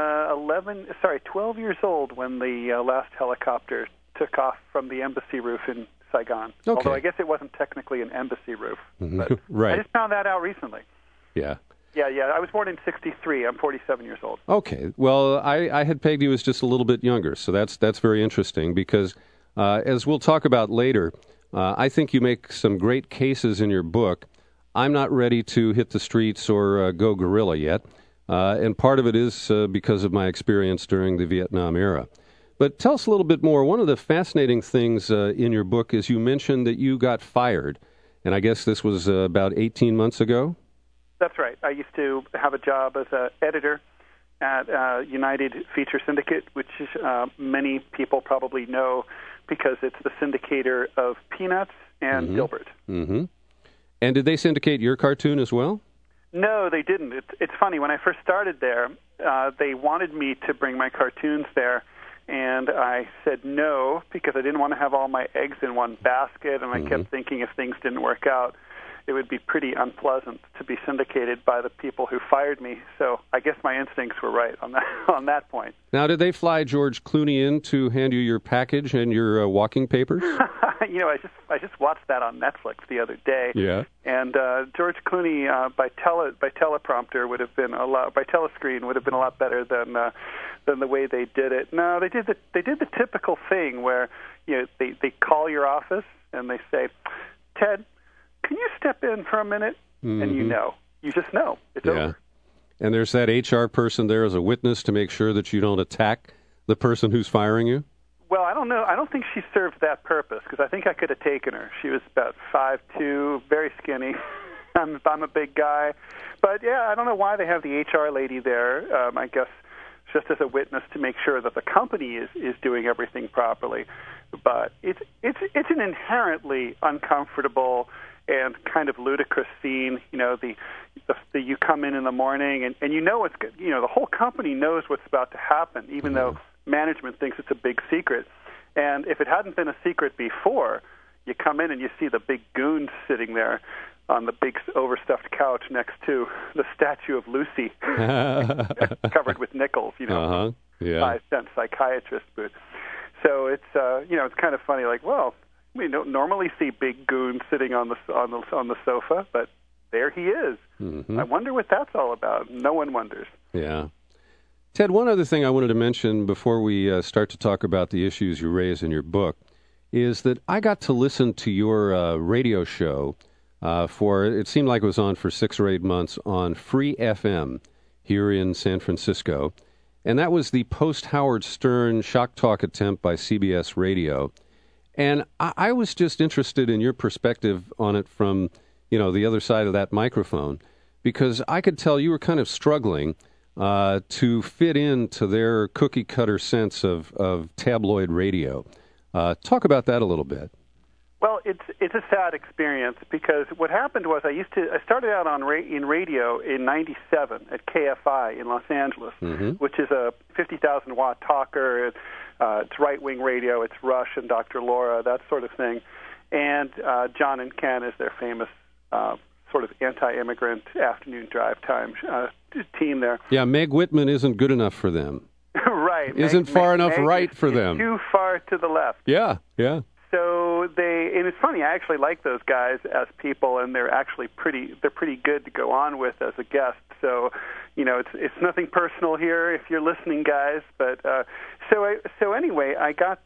12 years old when the last helicopter took off from the embassy roof in Saigon. Okay. Although I guess it wasn't technically an embassy roof. But right. I just found that out recently. Yeah. Yeah. I was born in '63. I'm 47 years old. Okay. Well, I had pegged you as just a little bit younger, so that's very interesting because, as we'll talk about later, I think you make some great cases in your book. I'm not ready to hit the streets or go guerrilla yet, and part of it is because of my experience during the Vietnam era. But tell us a little bit more. One of the fascinating things in your book is you mentioned that you got fired, and I guess this was about 18 months ago? That's right. I used to have a job as an editor at United Feature Syndicate, which many people probably know because it's the syndicator of Peanuts and Dilbert. Mm-hmm. And did they syndicate your cartoon as well? No, they didn't. It's funny. When I first started there, they wanted me to bring my cartoons there, and I said no because I didn't want to have all my eggs in one basket, and I kept thinking if things didn't work out, it would be pretty unpleasant to be syndicated by the people who fired me. So I guess my instincts were right on that point. Now, did they fly George Clooney in to hand you your package and your walking papers? I just watched that on Netflix the other day. Yeah. And George Clooney by teleprompter would have been by telescreen would have been a lot better than the way they did it. No, they did the typical thing where they call your office and they say, Ted, can you step in for a minute? And you just know it's over. And there's that HR person there as a witness to make sure that you don't attack the person who's firing you? Well, I don't know. I don't think she served that purpose because I think I could have taken her. She was about 5'2", very skinny. I'm a big guy. But, yeah, I don't know why they have the HR lady there. I guess just as a witness to make sure that the company is doing everything properly. But it's an inherently uncomfortable and kind of ludicrous scene. You know, the you come in the morning and you know it's good. You know, the whole company knows what's about to happen, even though management thinks it's a big secret. And if it hadn't been a secret before, you come in and you see the big goons sitting there on the big overstuffed couch next to the statue of Lucy, covered with nickels. You know, 5-cent psychiatrist booth. So it's it's kind of funny. Like, well, we don't normally see big goons sitting on the sofa, but there he is. I wonder what that's all about. No one wonders. Yeah. Ted, one other thing I wanted to mention before we start to talk about the issues you raise in your book is that I got to listen to your radio show it seemed like it was on for 6 or 8 months on Free FM here in San Francisco. And that was the post-Howard Stern shock talk attempt by CBS Radio. And I was just interested in your perspective on it from, the other side of that microphone, because I could tell you were kind of struggling to fit into their cookie-cutter sense of tabloid radio. Talk about that a little bit. Well, it's a sad experience because what happened was I started out in radio in '97 at KFI in Los Angeles, which is a 50,000-watt talker. It's right-wing radio. It's Rush and Dr. Laura, that sort of thing. And John and Ken is their famous sort of anti-immigrant afternoon drive time team there. Yeah, Meg Whitman isn't good enough for them. Right. Isn't far enough right for them. Too far to the left. Yeah. So and it's funny, I actually like those guys as people, and they're actually pretty good to go on with as a guest. So, it's nothing personal here if you're listening, guys. But so anyway, I got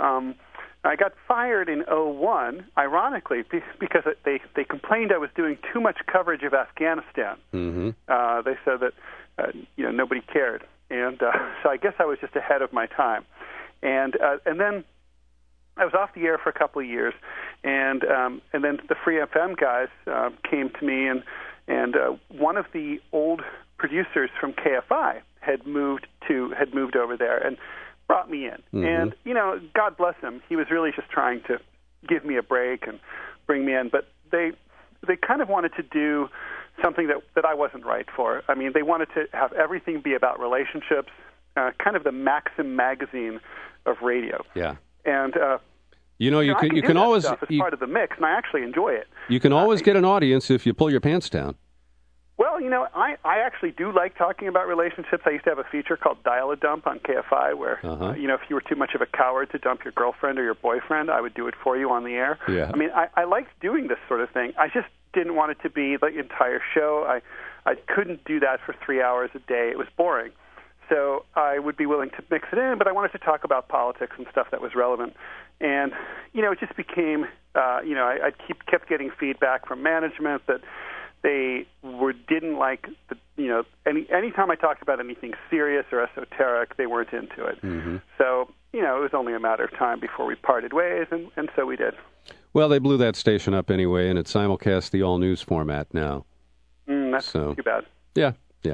fired in '01, ironically, because they complained I was doing too much coverage of Afghanistan. They said that nobody cared, and so I guess I was just ahead of my time, and then I was off the air for a couple of years, and then the Free FM guys came to me, and one of the old producers from KFI had moved over there and brought me in. And God bless him, he was really just trying to give me a break and bring me in, but they kind of wanted to do something that I wasn't right for. I mean, they wanted to have everything be about relationships, kind of the Maxim magazine of radio. Yeah. And you can always stuff as part of the mix, and I actually enjoy it. You can always get an audience if you pull your pants down. Well, I actually do like talking about relationships. I used to have a feature called Dial-A-Dump on KFI where, if you were too much of a coward to dump your girlfriend or your boyfriend, I would do it for you on the air. Yeah. I mean, I liked doing this sort of thing. I just didn't want it to be the entire show. I couldn't do that for 3 hours a day. It was boring. So I would be willing to mix it in, but I wanted to talk about politics and stuff that was relevant. And, it just became, I kept getting feedback from management that they didn't like, anytime I talked about anything serious or esoteric, they weren't into it. So, it was only a matter of time before we parted ways, and so we did. Well, they blew that station up anyway, and it simulcasts the all-news format now. That's too bad. Yeah.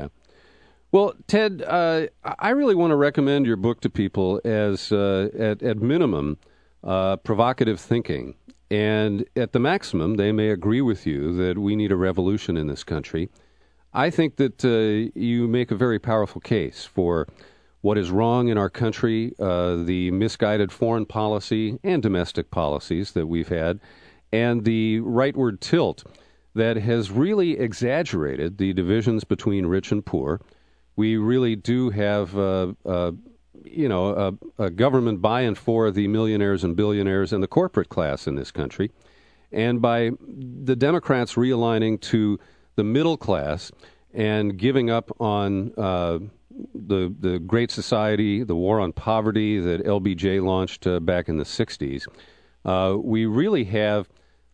Well, Ted, I really want to recommend your book to people as, at minimum, provocative thinking. And at the maximum, they may agree with you that we need a revolution in this country. I think that you make a very powerful case for what is wrong in our country, the misguided foreign policy and domestic policies that we've had, and the rightward tilt that has really exaggerated the divisions between rich and poor. We really do have a government by and for the millionaires and billionaires and the corporate class in this country. And by the Democrats realigning to the middle class and giving up on the Great Society, the war on poverty that LBJ launched back in the 60s, we really have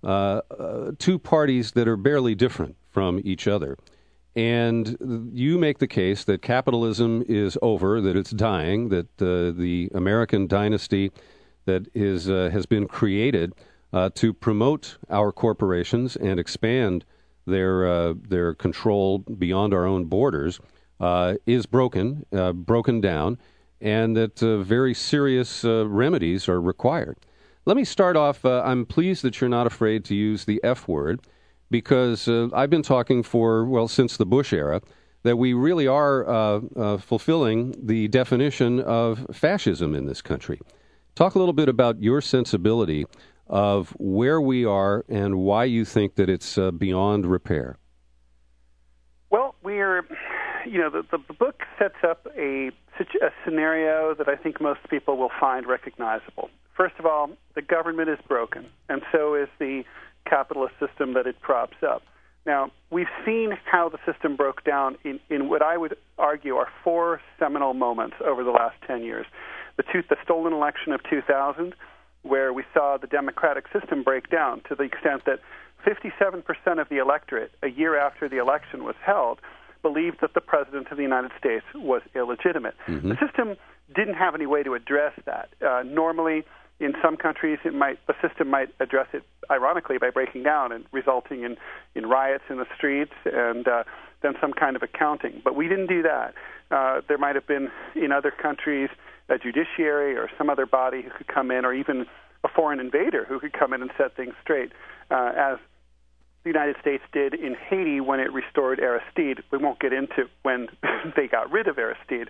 two parties that are barely different from each other. And you make the case that capitalism is over, that it's dying, that the American dynasty that has been created to promote our corporations and expand their control beyond our own borders is broken down, and that very serious remedies are required. Let me start off. I'm pleased that you're not afraid to use the F word, because I've been talking since the Bush era, that we really are fulfilling the definition of fascism in this country. Talk a little bit about your sensibility of where we are and why you think that it's beyond repair. Well, the book sets up a scenario that I think most people will find recognizable. First of all, the government is broken, and so is the capitalist system that it props up. Now, we've seen how the system broke down in what I would argue are four seminal moments over the last 10 years. The stolen election of 2000, where we saw the democratic system break down to the extent that 57% of the electorate, a year after the election was held, believed that the President of the United States was illegitimate. Mm-hmm. The system didn't have any way to address that. Normally, in some countries, the system might address it, ironically, by breaking down and resulting in riots in the streets and then some kind of accounting. But we didn't do that. There might have been, in other countries, a judiciary or some other body who could come in, or even a foreign invader who could come in and set things straight, as the United States did in Haiti when it restored Aristide. We won't get into when they got rid of Aristide.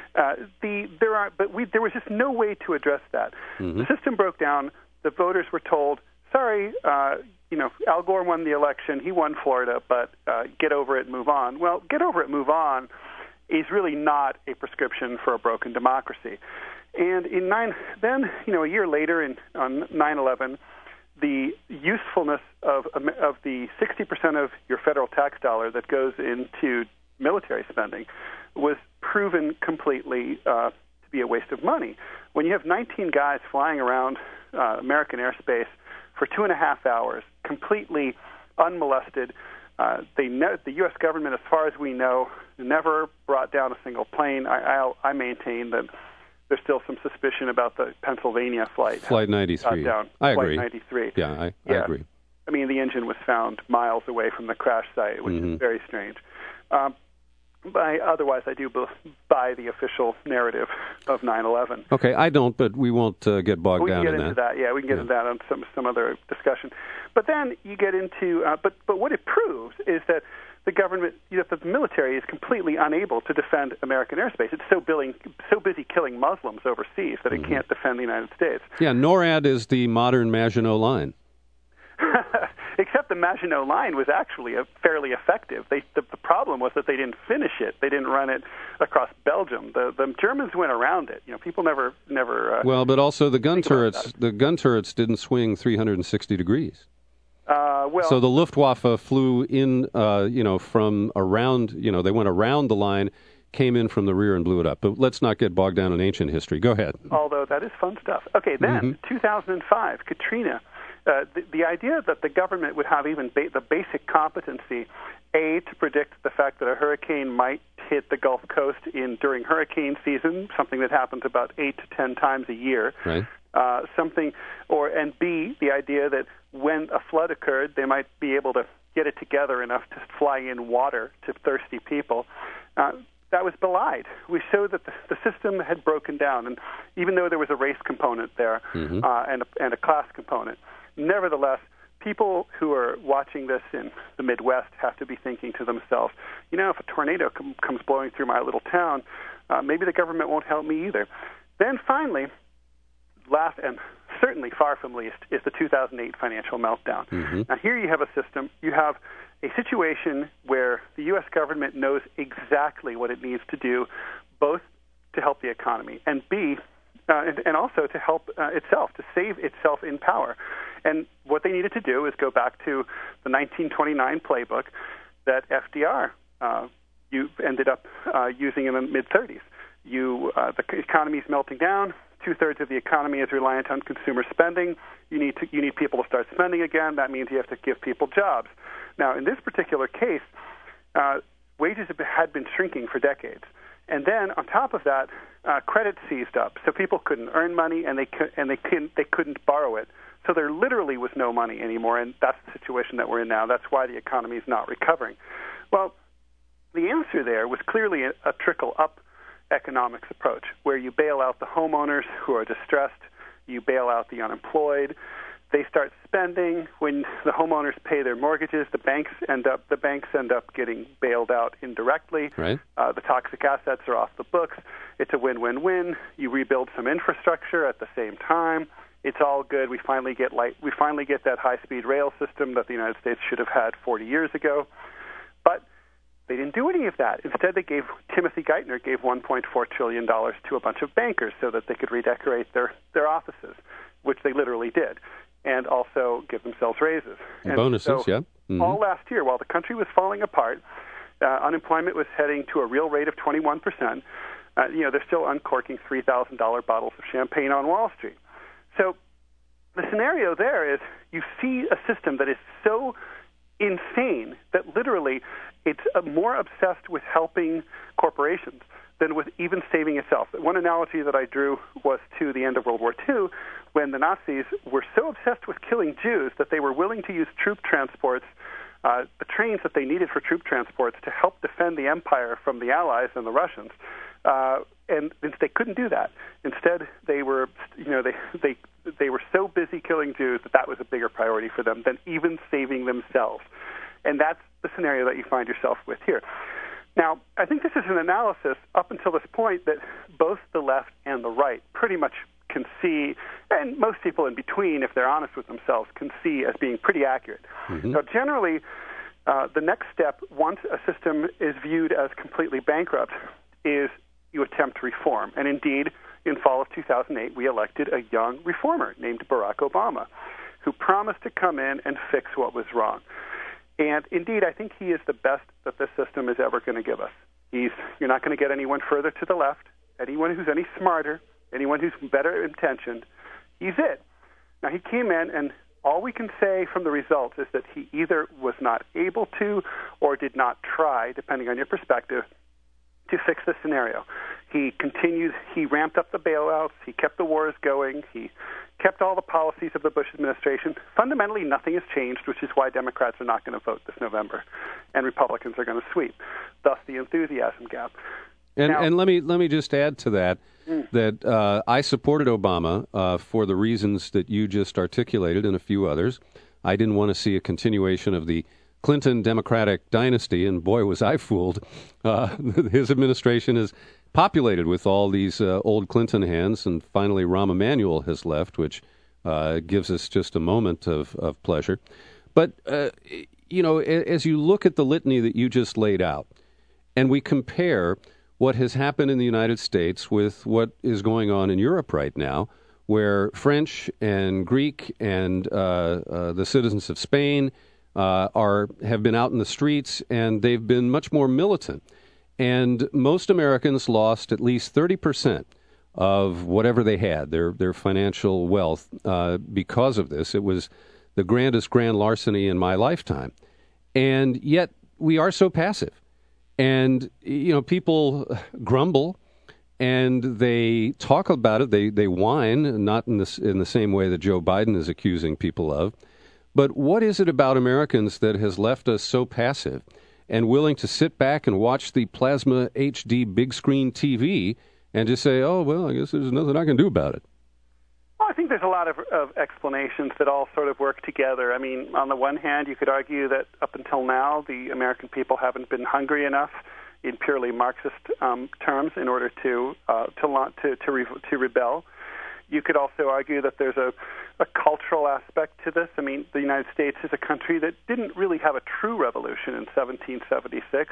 There was just no way to address that. Mm-hmm. The system broke down. The voters were told, sorry, Al Gore won the election. He won Florida, but get over it, move on. Well, get over it, move on is really not a prescription for a broken democracy. And a year later, on 9/11, the usefulness of the 60% of your federal tax dollar that goes into military spending was proven completely to be a waste of money. When you have 19 guys flying around American airspace for 2.5 hours, completely unmolested, the U.S. government, as far as we know, never brought down a single plane. I maintain that there's still some suspicion about the Pennsylvania flight. Flight 93. Down. I agree. Flight 93. Yeah, I agree. I mean, the engine was found miles away from the crash site, which is very strange. Otherwise, I do buy the official narrative of 9/11. Okay, I don't, but we won't get bogged down in that. We can get into that. Yeah, we can get into that on some other discussion. But then you get into but what it proves is that the government, the military is completely unable to defend American airspace. It's so busy killing Muslims overseas that it can't defend the United States. Yeah, NORAD is the modern Maginot Line. Except the Maginot Line was actually fairly effective. The problem was that they didn't finish it. They didn't run it across Belgium. The Germans went around it. People never. Well, but also the gun turrets. The gun turrets didn't swing 360 degrees. So the Luftwaffe flew in, from around. They went around the line, came in from the rear and blew it up. But let's not get bogged down in ancient history. Go ahead. Although that is fun stuff. Okay, then 2005, Katrina. The idea that the government would have even the basic competency, A, to predict the fact that a hurricane might hit the Gulf Coast during hurricane season, something that happens about 8 to 10 times a year, right? And B, the idea that when a flood occurred, they might be able to get it together enough to fly in water to thirsty people. That was belied. We showed that the system had broken down, and even though there was a race component there and a class component, nevertheless, people who are watching this in the Midwest have to be thinking to themselves, if a tornado comes blowing through my little town, maybe the government won't help me either. Then finally, last and certainly far from least, is the 2008 financial meltdown. Mm-hmm. Now here you have a system, you have a situation where the U.S. government knows exactly what it needs to do, both to help the economy and B, and also to help itself, to save itself in power. And what they needed to do is go back to the 1929 playbook that FDR you ended up using in the mid-30s. The economy is melting down. 2/3 of the economy is reliant on consumer spending. You need people to start spending again. That means you have to give people jobs. Now, in this particular case, wages had been shrinking for decades. And then on top of that, credit seized up, so people couldn't earn money and they couldn't borrow it. So there literally was no money anymore, and that's the situation that we're in now. That's why the economy is not recovering. Well, the answer there was clearly a trickle-up economics approach, where you bail out the homeowners who are distressed, you bail out the unemployed, they start spending. When the homeowners pay their mortgages, the banks end up getting bailed out indirectly. Right. The toxic assets are off the books. It's a win-win-win. You rebuild some infrastructure at the same time. It's all good. We finally get that high-speed rail system that the United States should have had 40 years ago. But they didn't do any of that. Instead, Timothy Geithner gave $1.4 trillion to a bunch of bankers so that they could redecorate their offices, which they literally did, and also give themselves raises. And bonuses, so yeah. Mm-hmm. All last year, while the country was falling apart, unemployment was heading to a real rate of 21%. They're still uncorking $3,000 bottles of champagne on Wall Street. So the scenario there is you see a system that is so insane that literally it's more obsessed with helping corporations than with even saving itself. One analogy that I drew was to the end of World War II, when the Nazis were so obsessed with killing Jews that they were willing to use troop transports, the trains that they needed for troop transports, to help defend the empire from the Allies and the Russians. And they couldn't do that. Instead, they were so busy killing Jews that was a bigger priority for them than even saving themselves. And that's the scenario that you find yourself with here. Now, I think this is an analysis up until this point that both the left and the right pretty much can see, and most people in between, if they're honest with themselves, can see as being pretty accurate. Mm-hmm. Now, generally, the next step, once a system is viewed as completely bankrupt, is you attempt reform. And indeed, in fall of 2008, we elected a young reformer named Barack Obama, who promised to come in and fix what was wrong. And indeed, I think he is the best that this system is ever going to give us. You're not going to get anyone further to the left, anyone who's any smarter, anyone who's better intentioned. He's it. Now, he came in, and all we can say from the results is that he either was not able to or did not try, depending on your perspective, to fix the scenario. He ramped up the bailouts, he kept the wars going, he kept all the policies of the Bush administration. Fundamentally, nothing has changed, which is why Democrats are not going to vote this November, and Republicans are going to sweep. Thus, the enthusiasm gap. And let me just add to that that I supported Obama for the reasons that you just articulated and a few others. I didn't want to see a continuation of the Clinton Democratic dynasty, and boy, was I fooled. His administration is populated with all these old Clinton hands, and finally Rahm Emanuel has left, which gives us just a moment of pleasure. But, as you look at the litany that you just laid out, and we compare what has happened in the United States with what is going on in Europe right now, where French and Greek and the citizens of Spain have been out in the streets, and they've been much more militant. And most Americans lost at least 30% of whatever they had, their financial wealth, because of this. It was the grandest grand larceny in my lifetime. And yet we are so passive. And, people grumble and they talk about it. They whine, not in the same way that Joe Biden is accusing people of. But what is it about Americans that has left us so passive and willing to sit back and watch the plasma HD big screen TV and just say, oh, well, I guess there's nothing I can do about it? Well, I think there's a lot of explanations that all sort of work together. I mean, on the one hand, you could argue that up until now, the American people haven't been hungry enough in purely Marxist terms in order to rebel. You could also argue that there's a cultural aspect to this. I mean, the United States is a country that didn't really have a true revolution in 1776.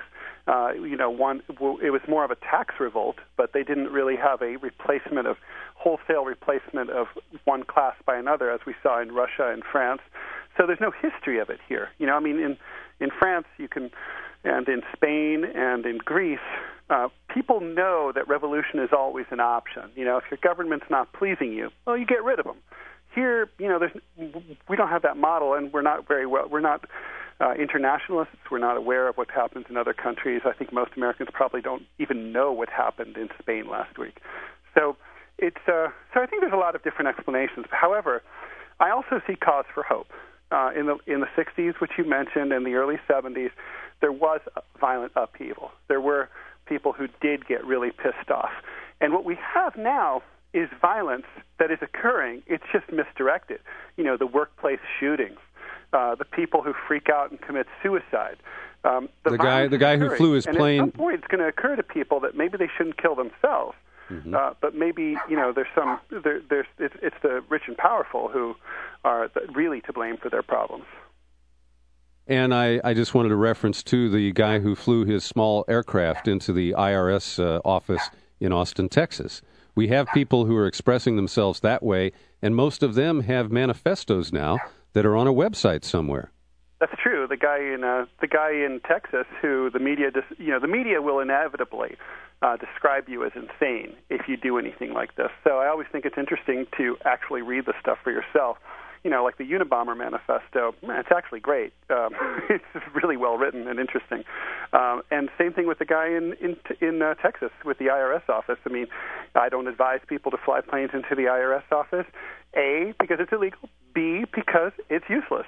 It was more of a tax revolt, but they didn't really have a wholesale replacement of one class by another, as we saw in Russia and France. So there's no history of it here. In France, and in Spain and in Greece, people know that revolution is always an option. If your government's not pleasing you, well, you get rid of them. Here, we don't have that model, and we're not internationalists. We're not aware of what happens in other countries. I think most Americans probably don't even know what happened in Spain last week. So I think there's a lot of different explanations. However, I also see cause for hope. In the 60s, which you mentioned, and the early 70s, there was violent upheaval. There were people who did get really pissed off. And what we have now is violence that is occurring. It's just misdirected. The workplace shootings, the people who freak out and commit suicide. The guy who flew his plane. And at some point, it's going to occur to people that maybe they shouldn't kill themselves. Mm-hmm. But maybe it's the rich and powerful who are really to blame for their problems. And I just wanted to reference to the guy who flew his small aircraft into the IRS office in Austin, Texas. We have people who are expressing themselves that way, and most of them have manifestos now that are on a website somewhere. That's true. The guy in Texas, who the media will inevitably describe you as insane if you do anything like this. So I always think it's interesting to actually read the stuff for yourself. Like the Unabomber manifesto, it's actually great. It's really well written and interesting. And same thing with the guy in Texas with the IRS office. I mean, I don't advise people to fly planes into the IRS office. A, because it's illegal. B, because it's useless.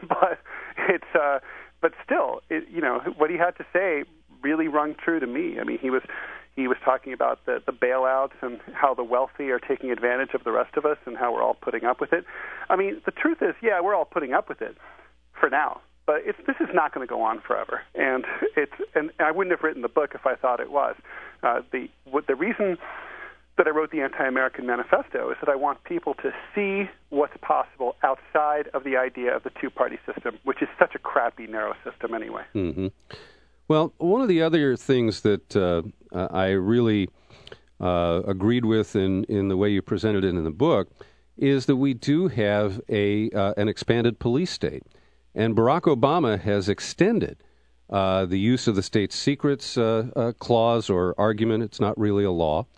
But still, what he had to say really rung true to me. I mean, he was talking about the bailouts and how the wealthy are taking advantage of the rest of us and how we're all putting up with it. I mean, the truth is, yeah, we're all putting up with it for now, but this is not going to go on forever. And I wouldn't have written the book if I thought it was. The reason that I wrote the Anti-American Manifesto is that I want people to see what's possible outside of the idea of the two-party system, which is such a crappy, narrow system anyway. Mm-hmm. Well, one of the other things that I really agreed with in the way you presented it in the book is that we do have an expanded police state. And Barack Obama has extended the use of the state secrets clause or argument. It's not really a law.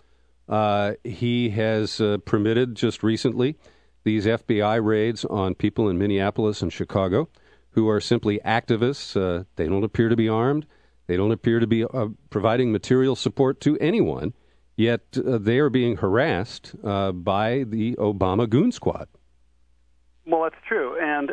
He has permitted just recently these FBI raids on people in Minneapolis and Chicago who are simply activists. They don't appear to be armed. They don't appear to be providing material support to anyone, yet they are being harassed by the Obama goon squad. Well, that's true. And,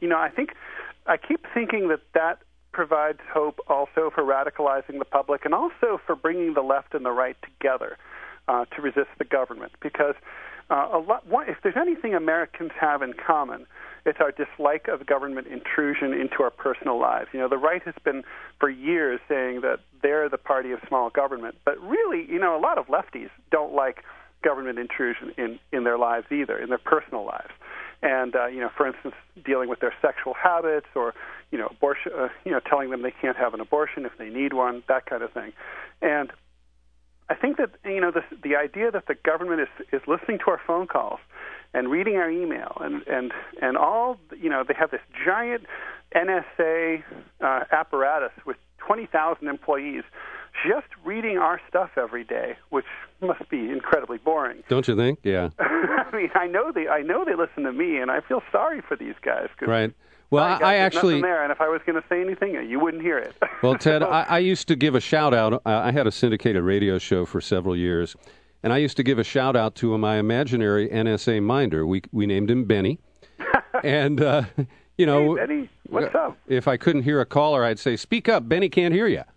I keep thinking that provides hope also for radicalizing the public and also for bringing the left and the right together to resist the government. Because if there's anything Americans have in common, it's our dislike of government intrusion into our personal lives. The right has been for years saying that they're the party of small government. But really, a lot of lefties don't like government intrusion in their lives either, in their personal lives. And, for instance, dealing with their sexual habits or, abortion, telling them they can't have an abortion if they need one, that kind of thing. And I think that, the idea that the government is listening to our phone calls and reading our email and all, they have this giant NSA apparatus with 20,000 employees just reading our stuff every day, which must be incredibly boring. Don't you think? Yeah. I mean, I know they listen to me, and I feel sorry for these guys. Right. Well, I actually there, and if I was going to say anything, you wouldn't hear it. Well, Ted, I used to give a shout out. I had a syndicated radio show for several years, and I used to give a shout out to my imaginary NSA minder. We named him Benny, and hey, Benny, what's up? If I couldn't hear a caller, I'd say, "Speak up, Benny can't hear you."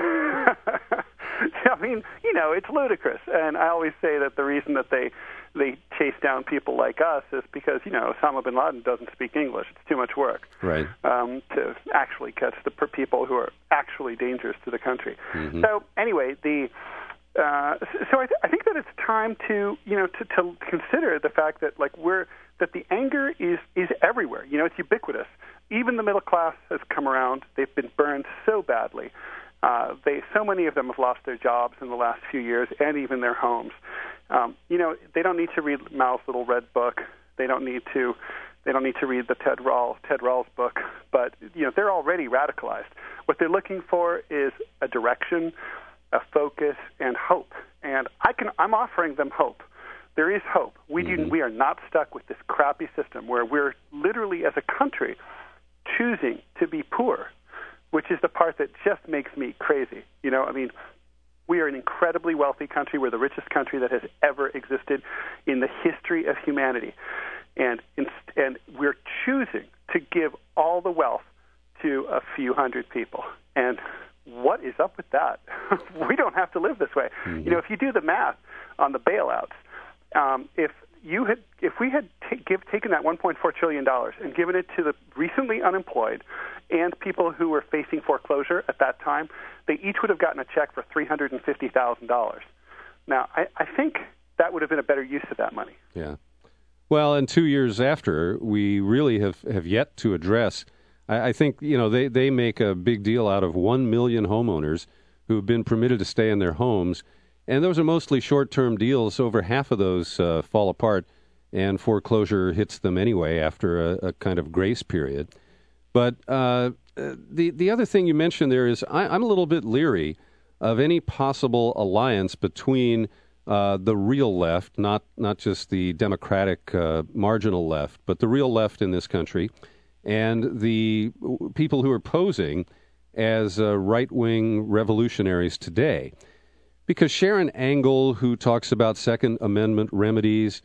I mean, it's ludicrous, and I always say that the reason that they chase down people like us is because, Osama bin Laden doesn't speak English. It's too much work, right? To actually catch the people who are actually dangerous to the country. Mm-hmm. So anyway, so I think that it's time to to consider the fact that that the anger is everywhere. It's ubiquitous. Even the middle class has come around. They've been burned so badly. So many of them have lost their jobs in the last few years, and even their homes. They don't need to read Mao's Little Red Book. They don't need to read the Ted Rawls book. But they're already radicalized. What they're looking for is a direction, a focus, and hope. And I'm offering them hope. There is hope. We are not stuck with this crappy system where we're literally, as a country, choosing to be poor, which is the part that just makes me crazy. We are an incredibly wealthy country. We're the richest country that has ever existed in the history of humanity. and we're choosing to give all the wealth to a few hundred people. And what is up with that? We don't have to live this way. Mm-hmm. You know, if you do the math on the bailouts, if we had taken that $1.4 trillion and given it to the recently unemployed and people who were facing foreclosure at that time, they each would have gotten a check for $350,000. Now, I think that would have been a better use of that money. Yeah. Well, and 2 years after, we really have yet to address. I think, you know, they make a big deal out of 1 million homeowners who have been permitted to stay in their homes. And those are mostly short-term deals. Over half of those fall apart, and foreclosure hits them anyway after a kind of grace period. But the other thing you mentioned there is I'm a little bit leery of any possible alliance between the real left, not just the Democratic marginal left, but the real left in this country, and the people who are posing as right-wing revolutionaries today. Because Sharon Angle, who talks about Second Amendment remedies,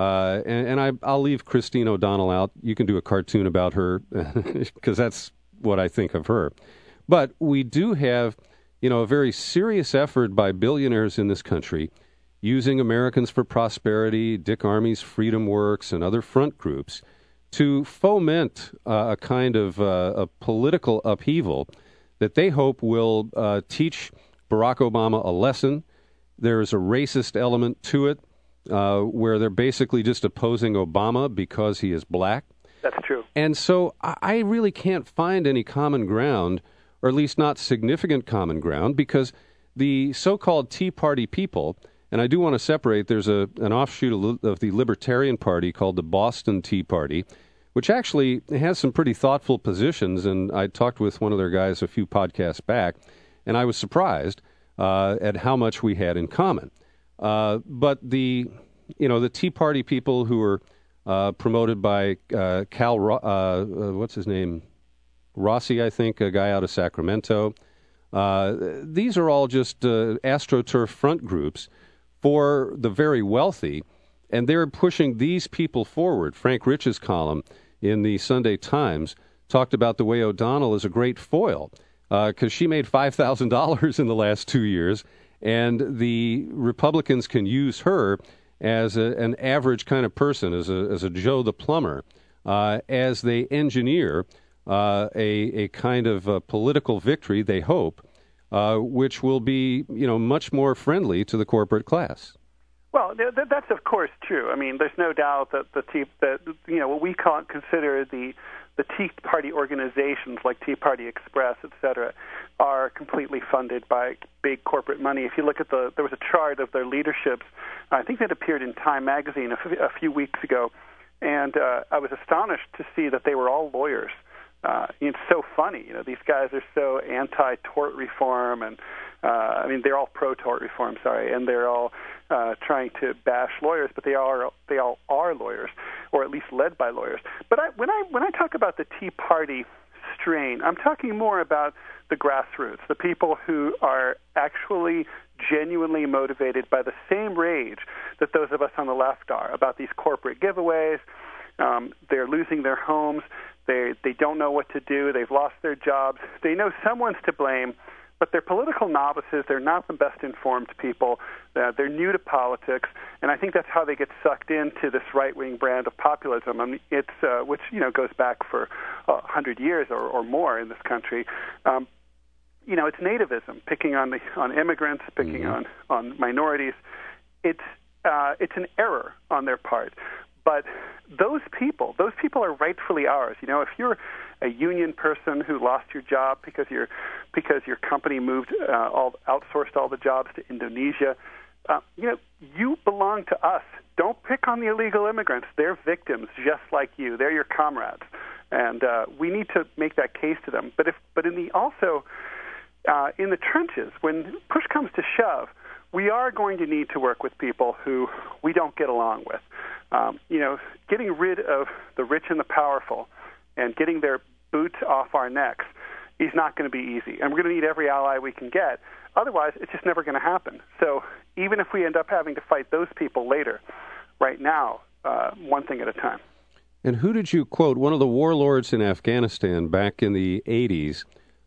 and I'll leave Christine O'Donnell out. You can do a cartoon about her because that's what I think of her. But we do have, you know, a very serious effort by billionaires in this country using Americans for Prosperity, Dick Armey's Freedom Works, and other front groups to foment a kind of a political upheaval that they hope will teach Barack Obama a lesson. There is a racist element to it where they're basically just opposing Obama because he is black. That's true. And so I really can't find any common ground, or at least not significant common ground, because the so-called Tea Party people, and I do want to separate, there's an offshoot of the Libertarian Party called the Boston Tea Party, which actually has some pretty thoughtful positions, and I talked with one of their guys a few podcasts back, and I was surprised at how much we had in common. But the Tea Party people who were promoted by what's his name? Rossi, I think, a guy out of Sacramento. These are all just AstroTurf front groups for the very wealthy, and they're pushing these people forward. Frank Rich's column in the Sunday Times talked about the way O'Donnell is a great foil, because she made $5,000 in the last 2 years, and the Republicans can use her as an average kind of person, as a Joe the plumber, as they engineer a kind of political victory, they hope, which will be, you know, much more friendly to the corporate class. Well, that's of course true. I mean, there's no doubt that what we consider the Tea Party organizations like Tea Party Express, et cetera, are completely funded by big corporate money. If you look at there was a chart of their leaderships, I think that appeared in Time magazine a few weeks ago, and I was astonished to see that they were all lawyers. It's so funny, you know, these guys are so anti-tort reform, and they're all pro-tort reform, and they're all trying to bash lawyers, but they all are lawyers, or at least led by lawyers. But when I talk about the Tea Party strain, I'm talking more about the grassroots, the people who are actually genuinely motivated by the same rage that those of us on the left are about these corporate giveaways. They're losing their homes. They don't know what to do. They've lost their jobs. They know someone's to blame, but they're political novices. They're not the best informed people. They're new to politics, and I think that's how they get sucked into this right-wing brand of populism. I mean, it's which goes back for 100 years or more in this country. It's nativism, picking on immigrants, picking on minorities. It's an error on their part. But those people are rightfully ours. You know, if you're a union person who lost your job because your company outsourced all the jobs to Indonesia, you belong to us. Don't pick on the illegal immigrants. They're victims just like you. They're your comrades, and we need to make that case to them. But in the trenches, when push comes to shove, we are going to need to work with people who we don't get along with. Getting rid of the rich and the powerful and getting their boots off our necks is not going to be easy. And we're going to need every ally we can get. Otherwise, it's just never going to happen. So even if we end up having to fight those people later, right now, one thing at a time. And who did you quote? One of the warlords in Afghanistan back in the 80s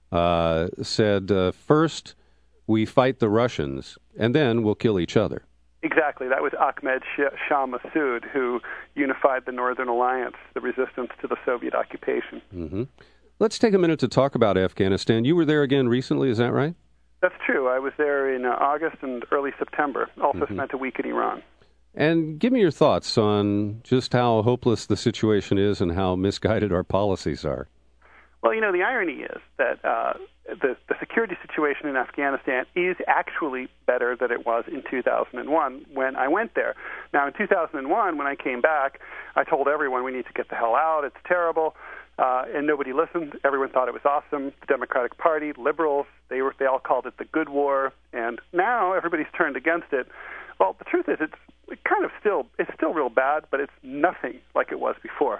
said, first we fight the Russians, and then we'll kill each other. Exactly. That was Ahmed Shah Massoud, who unified the Northern Alliance, the resistance to the Soviet occupation. Mm-hmm. Let's take a minute to talk about Afghanistan. You were there again recently, is that right? That's true. I was there in August and early September. Also spent a week in Iran. And give me your thoughts on just how hopeless the situation is and how misguided our policies are. Well, the irony is that the security situation in Afghanistan is actually better than it was in 2001 when I went there. Now, in 2001, when I came back, I told everyone we need to get the hell out. It's terrible. And nobody listened. Everyone thought it was awesome. The Democratic Party, liberals, they all called it the good war. And now everybody's turned against it. Well, the truth is it's still real bad, but it's nothing like it was before.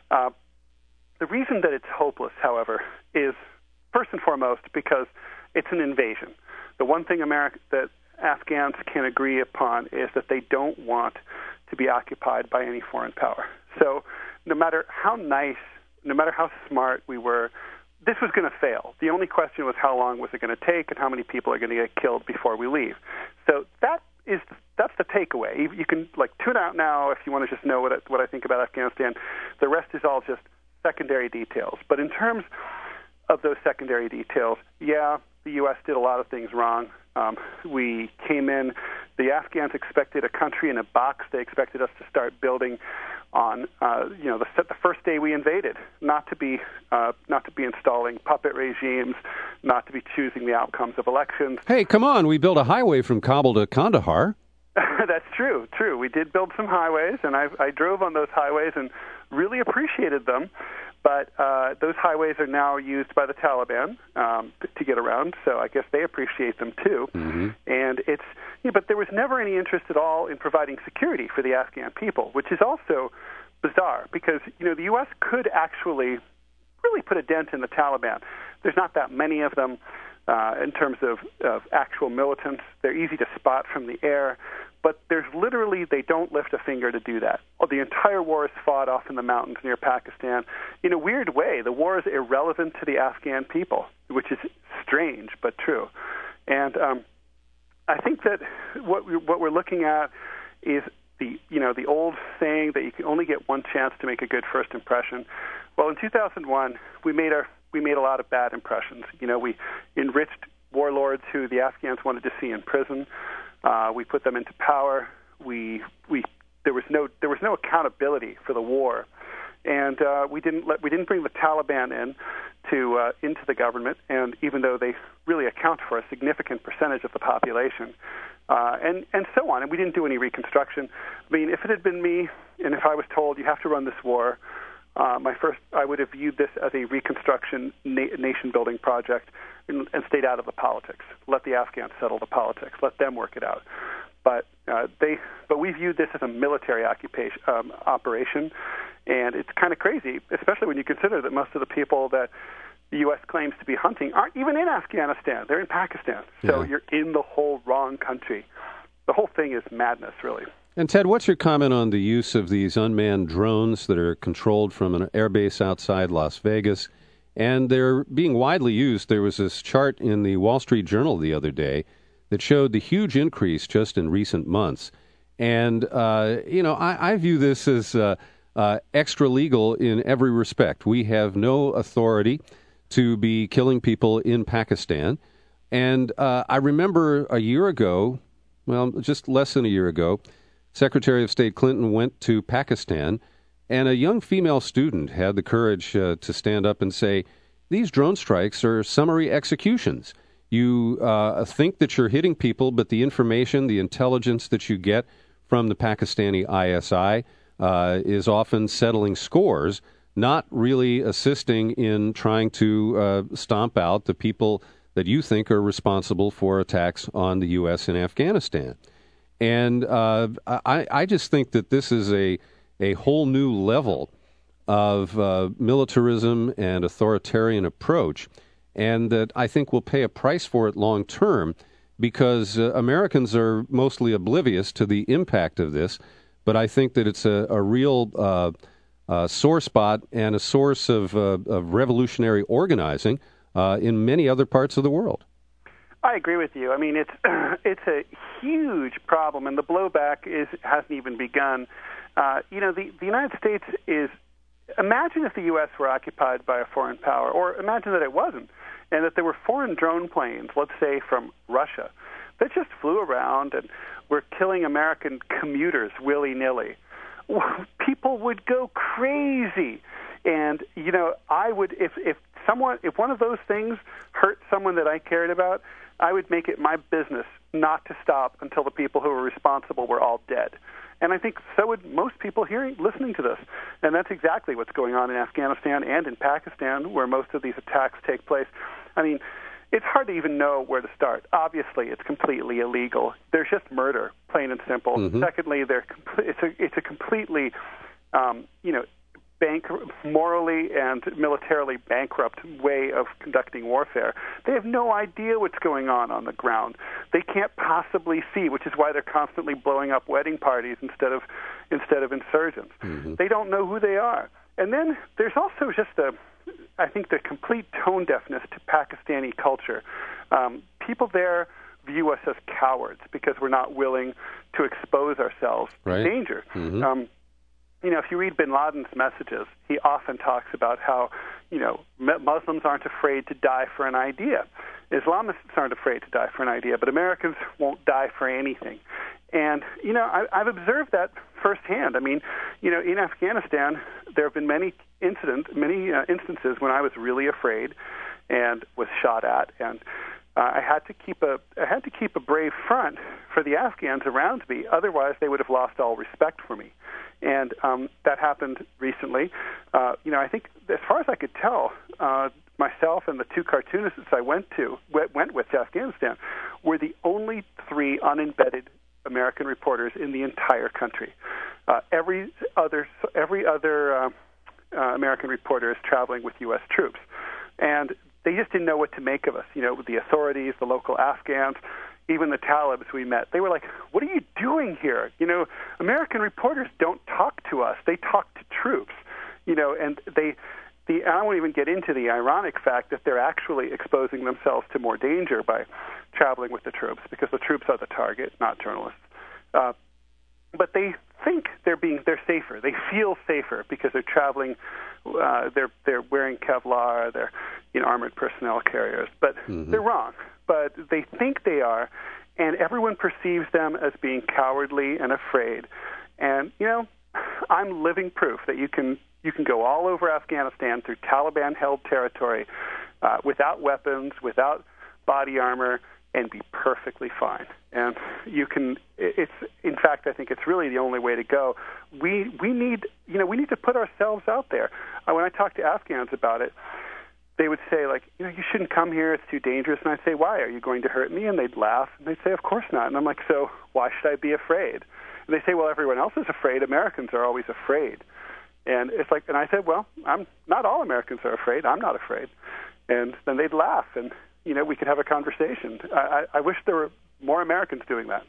The reason that it's hopeless, however, is first and foremost because it's an invasion. The one thing that Afghans can agree upon is that they don't want to be occupied by any foreign power. So no matter how nice, no matter how smart we were, this was going to fail. The only question was how long was it going to take and how many people are going to get killed before we leave. So that's the takeaway. You can tune out now if you want to just know what I think about Afghanistan. The rest is all just secondary details. But in terms of those secondary details, yeah, the U.S. did a lot of things wrong. We came in. The Afghans expected a country in a box. They expected us to start building on the first day we invaded, not to be installing puppet regimes, not to be choosing the outcomes of elections. Hey, come on! We built a highway from Kabul to Kandahar. That's true. We did build some highways, and I drove on those highways and really appreciated them. But those highways are now used by the Taliban to get around, so I guess they appreciate them too. Mm-hmm. And but there was never any interest at all in providing security for the Afghan people, which is also bizarre because the U.S. could actually really put a dent in the Taliban. There's not that many of them in terms of actual militants. They're easy to spot from the air. But they don't lift a finger to do that. The entire war is fought off in the mountains near Pakistan. In a weird way, the war is irrelevant to the Afghan people, which is strange but true. And I think that what we're looking at is the old saying that you can only get one chance to make a good first impression. Well, in 2001, we made a lot of bad impressions. We enriched warlords who the Afghans wanted to see in prison. We put them into power. There was no accountability for the war, and we didn't bring the Taliban into the government. And even though they really account for a significant percentage of the population, and so on, and we didn't do any reconstruction. I mean, if it had been me, and if I was told you have to run this war, I would have viewed this as a reconstruction nation-building project and stayed out of the politics. Let the Afghans settle the politics. Let them work it out. But we viewed this as a military operation, and it's kind of crazy, especially when you consider that most of the people that the U.S. claims to be hunting aren't even in Afghanistan. They're in Pakistan. So You're in the whole wrong country. The whole thing is madness, really. And Ted, what's your comment on the use of these unmanned drones that are controlled from an airbase outside Las Vegas? And they're being widely used. There was this chart in the Wall Street Journal the other day that showed the huge increase just in recent months. And, I view this as extra legal in every respect. We have no authority to be killing people in Pakistan. And I remember a year ago, just less than a year ago, Secretary of State Clinton went to Pakistan, and a young female student had the courage to stand up and say, these drone strikes are summary executions. You think that you're hitting people, but the information, the intelligence that you get from the Pakistani ISI is often settling scores, not really assisting in trying to stomp out the people that you think are responsible for attacks on the U.S. in Afghanistan. And I just think that this is a whole new level of militarism and authoritarian approach, and that I think we'll pay a price for it long term because Americans are mostly oblivious to the impact of this. But I think that it's a real sore spot and a source of revolutionary organizing in many other parts of the world. I agree with you. I mean, it's a huge problem, and the blowback hasn't even begun. The United States is. Imagine if the U.S. were occupied by a foreign power, or imagine that it wasn't, and that there were foreign drone planes, let's say from Russia, that just flew around and were killing American commuters willy-nilly. People would go crazy. And, I would, if one of those things hurt someone that I cared about, I would make it my business not to stop until the people who were responsible were all dead. And I think so would most people listening to this. And that's exactly what's going on in Afghanistan and in Pakistan, where most of these attacks take place. I mean, it's hard to even know where to start. Obviously, it's completely illegal. There's just murder, plain and simple. Mm-hmm. Secondly, it's a completely, morally and militarily bankrupt way of conducting warfare. They have no idea what's going on the ground. They can't possibly see, which is why they're constantly blowing up wedding parties instead of insurgents. Mm-hmm. They don't know who they are. And then there's also just I think the complete tone deafness to Pakistani culture. People there view us as cowards because we're not willing to expose ourselves to danger. Mm-hmm. If you read bin Laden's messages, he often talks about how, Muslims aren't afraid to die for an idea. Islamists aren't afraid to die for an idea, but Americans won't die for anything. And, I've observed that firsthand. I mean, in Afghanistan, there have been many instances when I was really afraid and was shot at, and I had to keep a brave front for the Afghans around me. Otherwise, they would have lost all respect for me. And that happened recently. I think, as far as I could tell, myself and the two cartoonists I went with to Afghanistan were the only three unembedded American reporters in the entire country. Every other American reporter is traveling with U.S. troops, and they just didn't know what to make of us. The authorities, the local Afghans, even the Talibs we met, they were like, "What are you doing here? American reporters don't talk to us; they talk to troops." And I won't even get into the ironic fact that they're actually exposing themselves to more danger by traveling with the troops, because the troops are the target, not journalists. But they think they're safer. They feel safer because they're traveling. They're wearing Kevlar. They're in armored personnel carriers, but they're wrong. But they think they are, and everyone perceives them as being cowardly and afraid. And I'm living proof that you can go all over Afghanistan through Taliban-held territory without weapons, without body armor, and be perfectly fine. And you can. In fact, I think it's really the only way to go. We need to put ourselves out there. When I talk to Afghans about it, they would say, like, you shouldn't come here, it's too dangerous. And I'd say, why? Are you going to hurt me? And they'd laugh, and they'd say, of course not. And I'm like, so why should I be afraid? And they say, well, everyone else is afraid. Americans are always afraid. And it's like, and I said, well, not all Americans are afraid. I'm not afraid. And then they'd laugh, and, we could have a conversation. I wish there were more Americans doing that.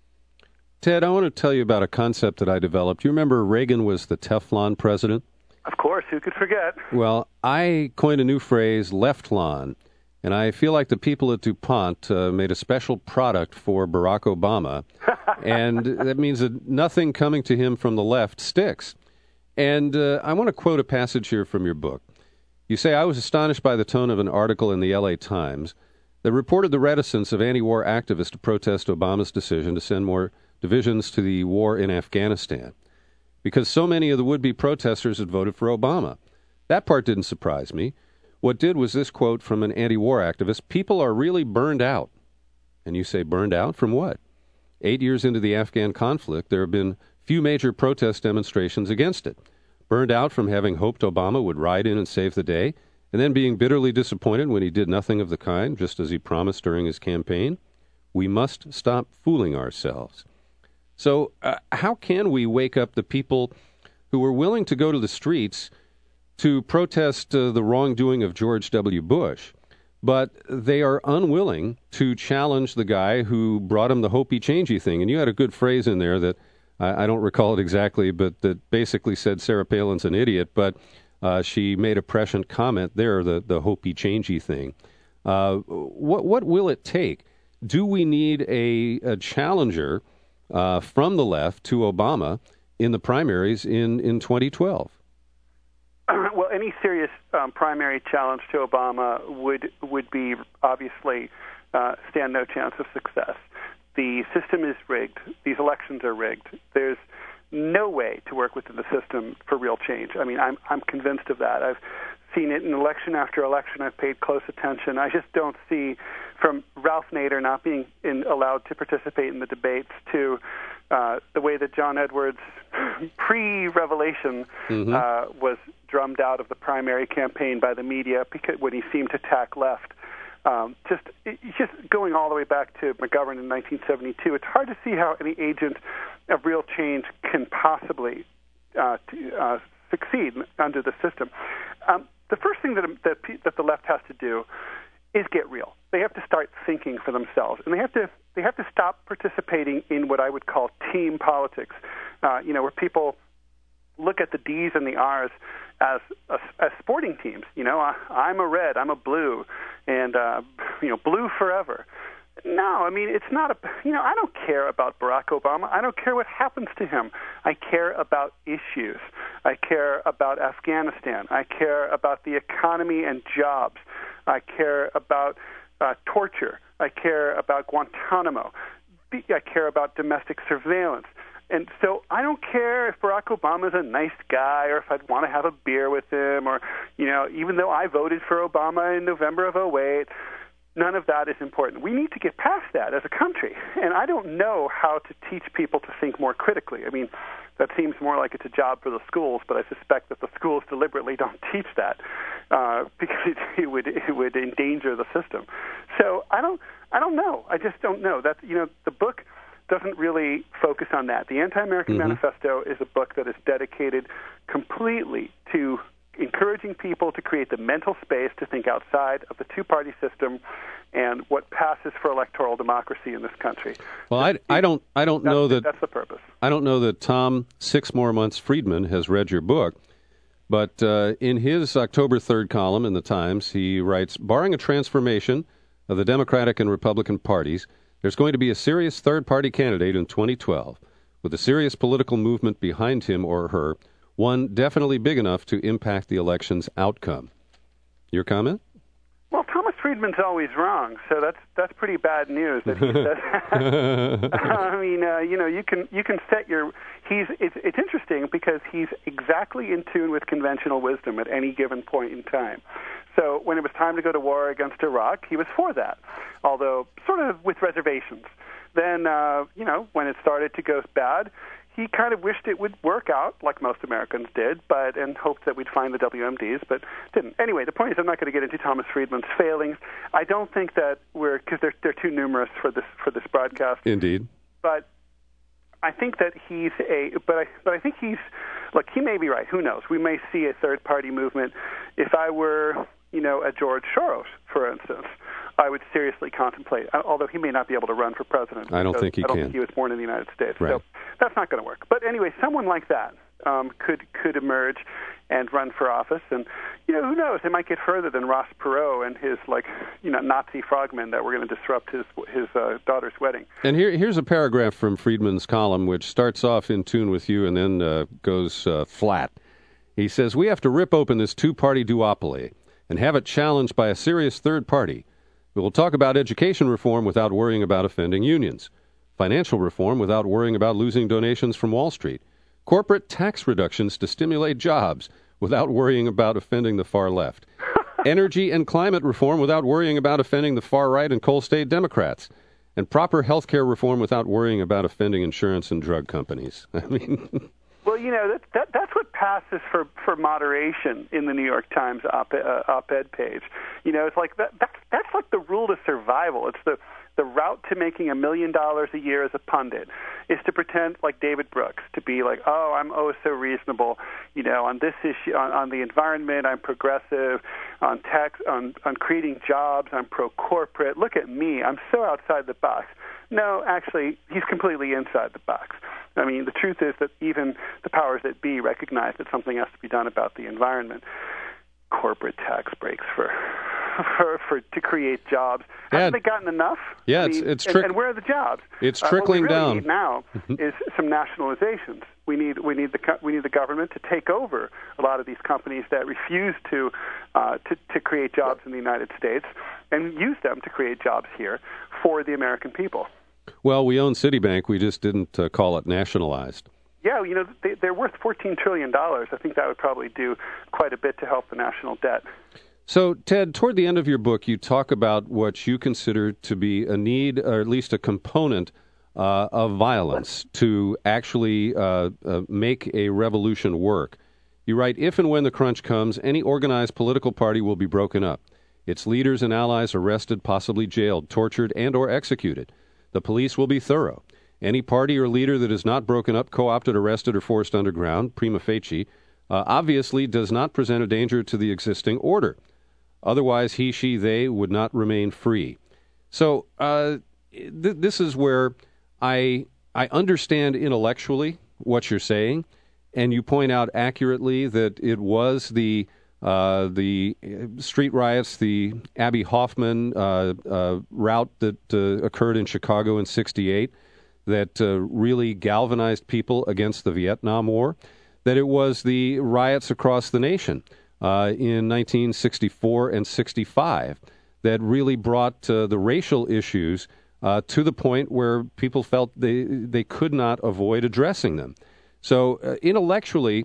Ted, I want to tell you about a concept that I developed. You remember Reagan was the Teflon president? Of course, who could forget? Well, I coined a new phrase, Leftlon, and I feel like the people at DuPont made a special product for Barack Obama, and that means that nothing coming to him from the left sticks. And I want to quote a passage here from your book. You say, I was astonished by the tone of an article in the L.A. Times that reported the reticence of anti-war activists to protest Obama's decision to send more divisions to the war in Afghanistan, because so many of the would-be protesters had voted for Obama. That part didn't surprise me. What did was this quote from an anti-war activist: people are really burned out. And you say, burned out from what? 8 years into the Afghan conflict, there have been few major protest demonstrations against it. Burned out from having hoped Obama would ride in and save the day, and then being bitterly disappointed when he did nothing of the kind, just as he promised during his campaign. We must stop fooling ourselves. So how can we wake up the people who are willing to go to the streets to protest the wrongdoing of George W. Bush, but they are unwilling to challenge the guy who brought him the hopey-changey thing? And you had a good phrase in there that I don't recall it exactly, but that basically said Sarah Palin's an idiot, but she made a prescient comment there, the hopey-changey thing. What will it take? Do we need a challenger from the left to Obama in the primaries in 2012? Well, any serious primary challenge to Obama would be obviously stand no chance of success. The system is rigged. These elections are rigged. There's no way to work within the system for real change. I mean, I'm convinced of that. I've seen it in election after election. I've paid close attention. I just don't see, from Ralph Nader not being allowed to participate in the debates to the way that John Edwards, pre-revelation, was drummed out of the primary campaign by the media because when he seemed to tack left. Just going all the way back to McGovern in 1972, it's hard to see how any agent of real change can possibly succeed under the system. The first thing that the left has to do is get real. They have to start thinking for themselves, and they have to stop participating in what I would call team politics. Where people look at the D's and the R's as sporting teams. I'm a red, I'm a blue, and blue forever. No, I mean, it's not I don't care about Barack Obama. I don't care what happens to him. I care about issues. I care about Afghanistan. I care about the economy and jobs. I care about torture. I care about Guantanamo. I care about domestic surveillance. And so I don't care if Barack Obama's a nice guy or if I'd want to have a beer with him or, even though I voted for Obama in November of 2008, none of that is important. We need to get past that as a country. And I don't know how to teach people to think more critically. I mean, that seems more like it's a job for the schools, but I suspect that the schools deliberately don't teach that because it would endanger the system. So I don't know. I just don't know. That's, the book doesn't really focus on that. The Anti-American Manifesto is a book that is dedicated completely to encouraging people to create the mental space to think outside of the two-party system and what passes for electoral democracy in this country. Well, I don't know that that's the purpose. I don't know that Tom 6 More Months Friedman has read your book, but in his October 3rd column in the Times, he writes, barring a transformation of the Democratic and Republican parties, there's going to be a serious third-party candidate in 2012 with a serious political movement behind him or her, one definitely big enough to impact the election's outcome. Your comment? Well, Thomas Friedman's always wrong, so that's pretty bad news that he said. I mean, you can set your. It's interesting because he's exactly in tune with conventional wisdom at any given point in time. So when it was time to go to war against Iraq, he was for that, although sort of with reservations. Then, when it started to go bad, he kind of wished it would work out, like most Americans did, and hoped that we'd find the WMDs, but didn't. Anyway, the point is I'm not going to get into Thomas Friedman's failings. I don't think that because they're too numerous for this broadcast. Indeed. But I think that I think he's, look, he may be right. Who knows? We may see a third-party movement. If I were, a George Soros, for instance, I would seriously contemplate, although he may not be able to run for president. I don't think he can. I don't think he was born in the United States. Right. So that's not going to work. But anyway, someone like that could emerge and run for office. And, who knows? They might get further than Ross Perot and his, Nazi frogmen that were going to disrupt his daughter's wedding. And here's a paragraph from Friedman's column, which starts off in tune with you and then goes flat. He says, we have to rip open this two-party duopoly and have it challenged by a serious third party. We will talk about education reform without worrying about offending unions, financial reform without worrying about losing donations from Wall Street, corporate tax reductions to stimulate jobs without worrying about offending the far left, energy and climate reform without worrying about offending the far right and coal state Democrats, and proper health care reform without worrying about offending insurance and drug companies. I mean... Well, that's what passes for moderation in the New York Times op-ed page. It's like that's like the rule to survival. It's the route to making $1 million a year as a pundit is to pretend like David Brooks, to be like, oh, I'm so reasonable. On this issue, on the environment, I'm progressive. On tax, on creating jobs, I'm pro-corporate. Look at me, I'm so outside the box. No, actually, he's completely inside the box. I mean, the truth is that even the powers that be recognize that something has to be done about the environment. Corporate tax breaks to create jobs. Haven't they gotten enough? Yeah, I mean, and where are the jobs? It's trickling what we really down. Need now is some nationalizations. We need the government to take over a lot of these companies that refuse to create jobs in the United States and use them to create jobs here for the American people. Well, we own Citibank. We just didn't call it nationalized. Yeah, they're worth $14 trillion. I think that would probably do quite a bit to help the national debt. So, Ted, toward the end of your book, you talk about what you consider to be a need, or at least a component of violence to actually make a revolution work. You write, if and when the crunch comes, any organized political party will be broken up. Its leaders and allies arrested, possibly jailed, tortured, and or executed. The police will be thorough. Any party or leader that is not broken up, co-opted, arrested, or forced underground, prima facie, obviously does not present a danger to the existing order. Otherwise, he, she, they would not remain free. So this is where I understand intellectually what you're saying, and you point out accurately that it was the street riots, the Abby Hoffman rout that occurred in Chicago in '68 that really galvanized people against the Vietnam War, that it was the riots across the nation in 1964 and 65 that really brought the racial issues to the point where people felt they could not avoid addressing them. So intellectually,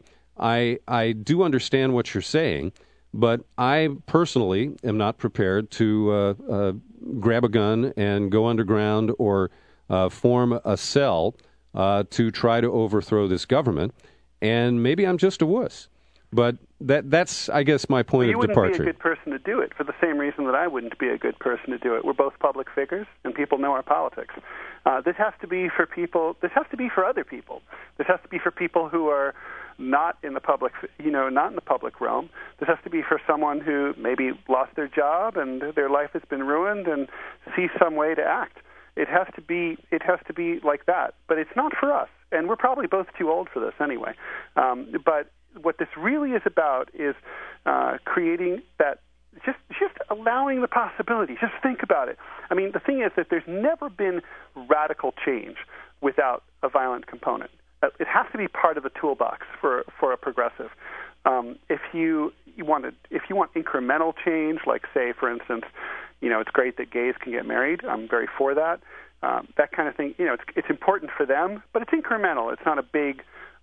I do understand what you're saying, but I personally am not prepared to grab a gun and go underground or form a cell to try to overthrow this government. And maybe I'm just a wuss. But that's, I guess, my point of departure. You wouldn't be a good person to do it for the same reason that I wouldn't be a good person to do it. We're both public figures, and people know our politics. This has to be for people. This has to be for other people. This has to be for people who are not in the public, not in the public realm. This has to be for someone who maybe lost their job and their life has been ruined and sees some way to act. It has to be like that. But it's not for us, and we're probably both too old for this anyway. But what this really is about is creating that, just allowing the possibility. Just think about it. I mean, the thing is that there's never been radical change without a violent component. It has to be part of the toolbox for a progressive. If you want incremental change, like say, for instance, it's great that gays can get married. I'm very for that. That kind of thing. It's important for them, but it's incremental. It's not a big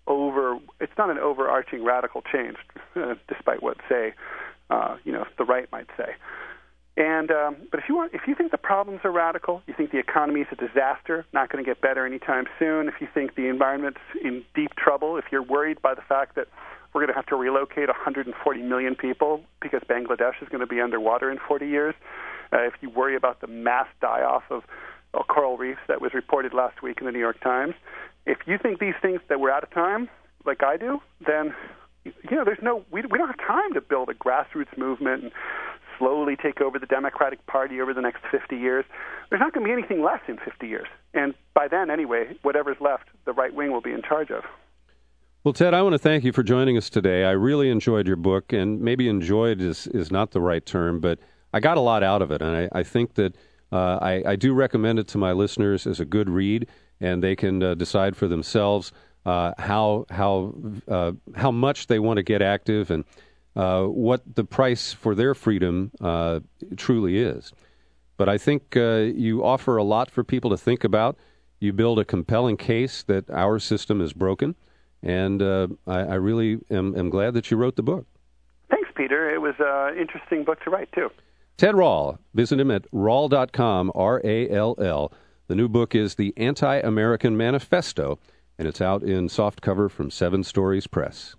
it's not an overarching radical change, despite what the right might say. And but if you think the problems are radical, you think the economy is a disaster, not going to get better anytime soon, if you think the environment's in deep trouble, if you're worried by the fact that we're going to have to relocate 140 million people because Bangladesh is going to be underwater in 40 years, if you worry about the mass die-off of coral reefs that was reported last week in the New York Times, if you think these things that we're out of time, like I do, then we don't have time to build a grassroots movement and slowly take over the Democratic Party over the next 50 years. There's not going to be anything left in 50 years. And by then, anyway, whatever's left, the right wing will be in charge of. Well, Ted, I want to thank you for joining us today. I really enjoyed your book, and maybe enjoyed is not the right term, but I got a lot out of it. And I think that I do recommend it to my listeners as a good read, and they can decide for themselves how much they want to get active and what the price for their freedom truly is. But I think you offer a lot for people to think about. You build a compelling case that our system is broken, and I really am glad that you wrote the book. Thanks, Peter. It was an interesting book to write, too. Ted Rall. Visit him at rall.com, R-A-L-L. The new book is The Anti-American Manifesto, and it's out in softcover from Seven Stories Press.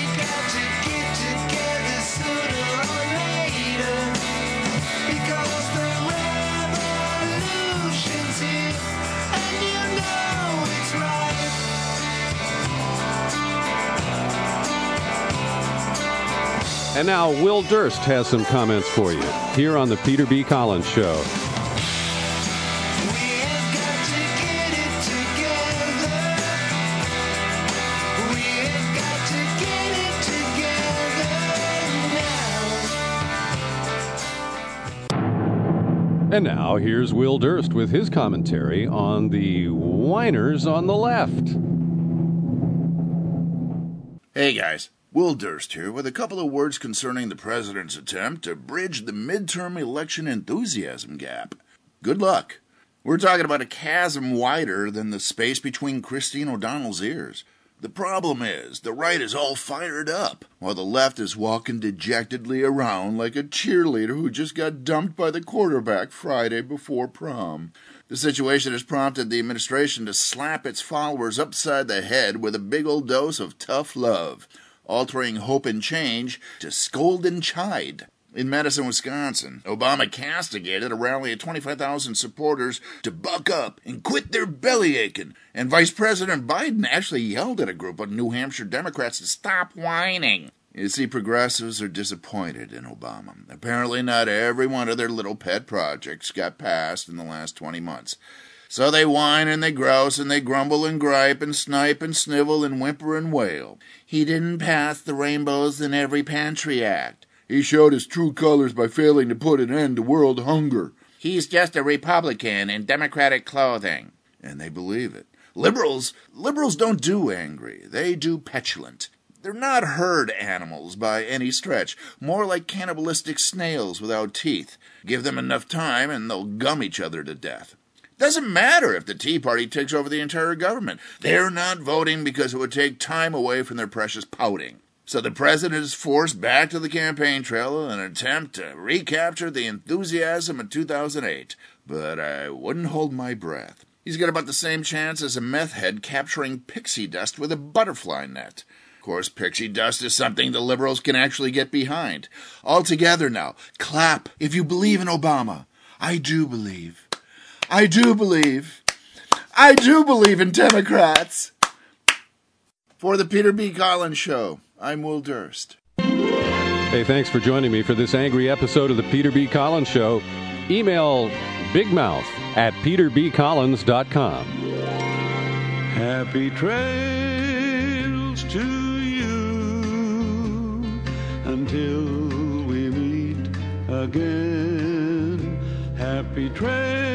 Because And now Will Durst has some comments for you here on the Peter B. Collins Show. And now, here's Will Durst with his commentary on the whiners on the left. Hey guys, Will Durst here with a couple of words concerning the president's attempt to bridge the midterm election enthusiasm gap. Good luck. We're talking about a chasm wider than the space between Christine O'Donnell's ears. The problem is, the right is all fired up, while the left is walking dejectedly around like a cheerleader who just got dumped by the quarterback Friday before prom. The situation has prompted the administration to slap its followers upside the head with a big old dose of tough love, altering hope and change to scold and chide. In Madison, Wisconsin, Obama castigated a rally of 25,000 supporters to buck up and quit their belly aching. And Vice President Biden actually yelled at a group of New Hampshire Democrats to stop whining. You see, progressives are disappointed in Obama. Apparently not every one of their little pet projects got passed in the last 20 months. So they whine and they grouse and they grumble and gripe and snipe and snivel and whimper and wail. He didn't pass the Rainbows in Every Pantry Act. He showed his true colors by failing to put an end to world hunger. He's just a Republican in Democratic clothing. And they believe it. Liberals don't do angry. They do petulant. They're not herd animals by any stretch. More like cannibalistic snails without teeth. Give them enough time and they'll gum each other to death. Doesn't matter if the Tea Party takes over the entire government. They're not voting because it would take time away from their precious pouting. So the president is forced back to the campaign trail in an attempt to recapture the enthusiasm of 2008. But I wouldn't hold my breath. He's got about the same chance as a meth head capturing pixie dust with a butterfly net. Of course, pixie dust is something the liberals can actually get behind. All together now, clap if you believe in Obama. I do believe. I do believe. I do believe in Democrats. For the Peter B. Collins Show, I'm Will Durst. Hey, thanks for joining me for this angry episode of the Peter B. Collins Show. Email bigmouth@peterbcollins.com. Happy trails to you until we meet again. Happy trails.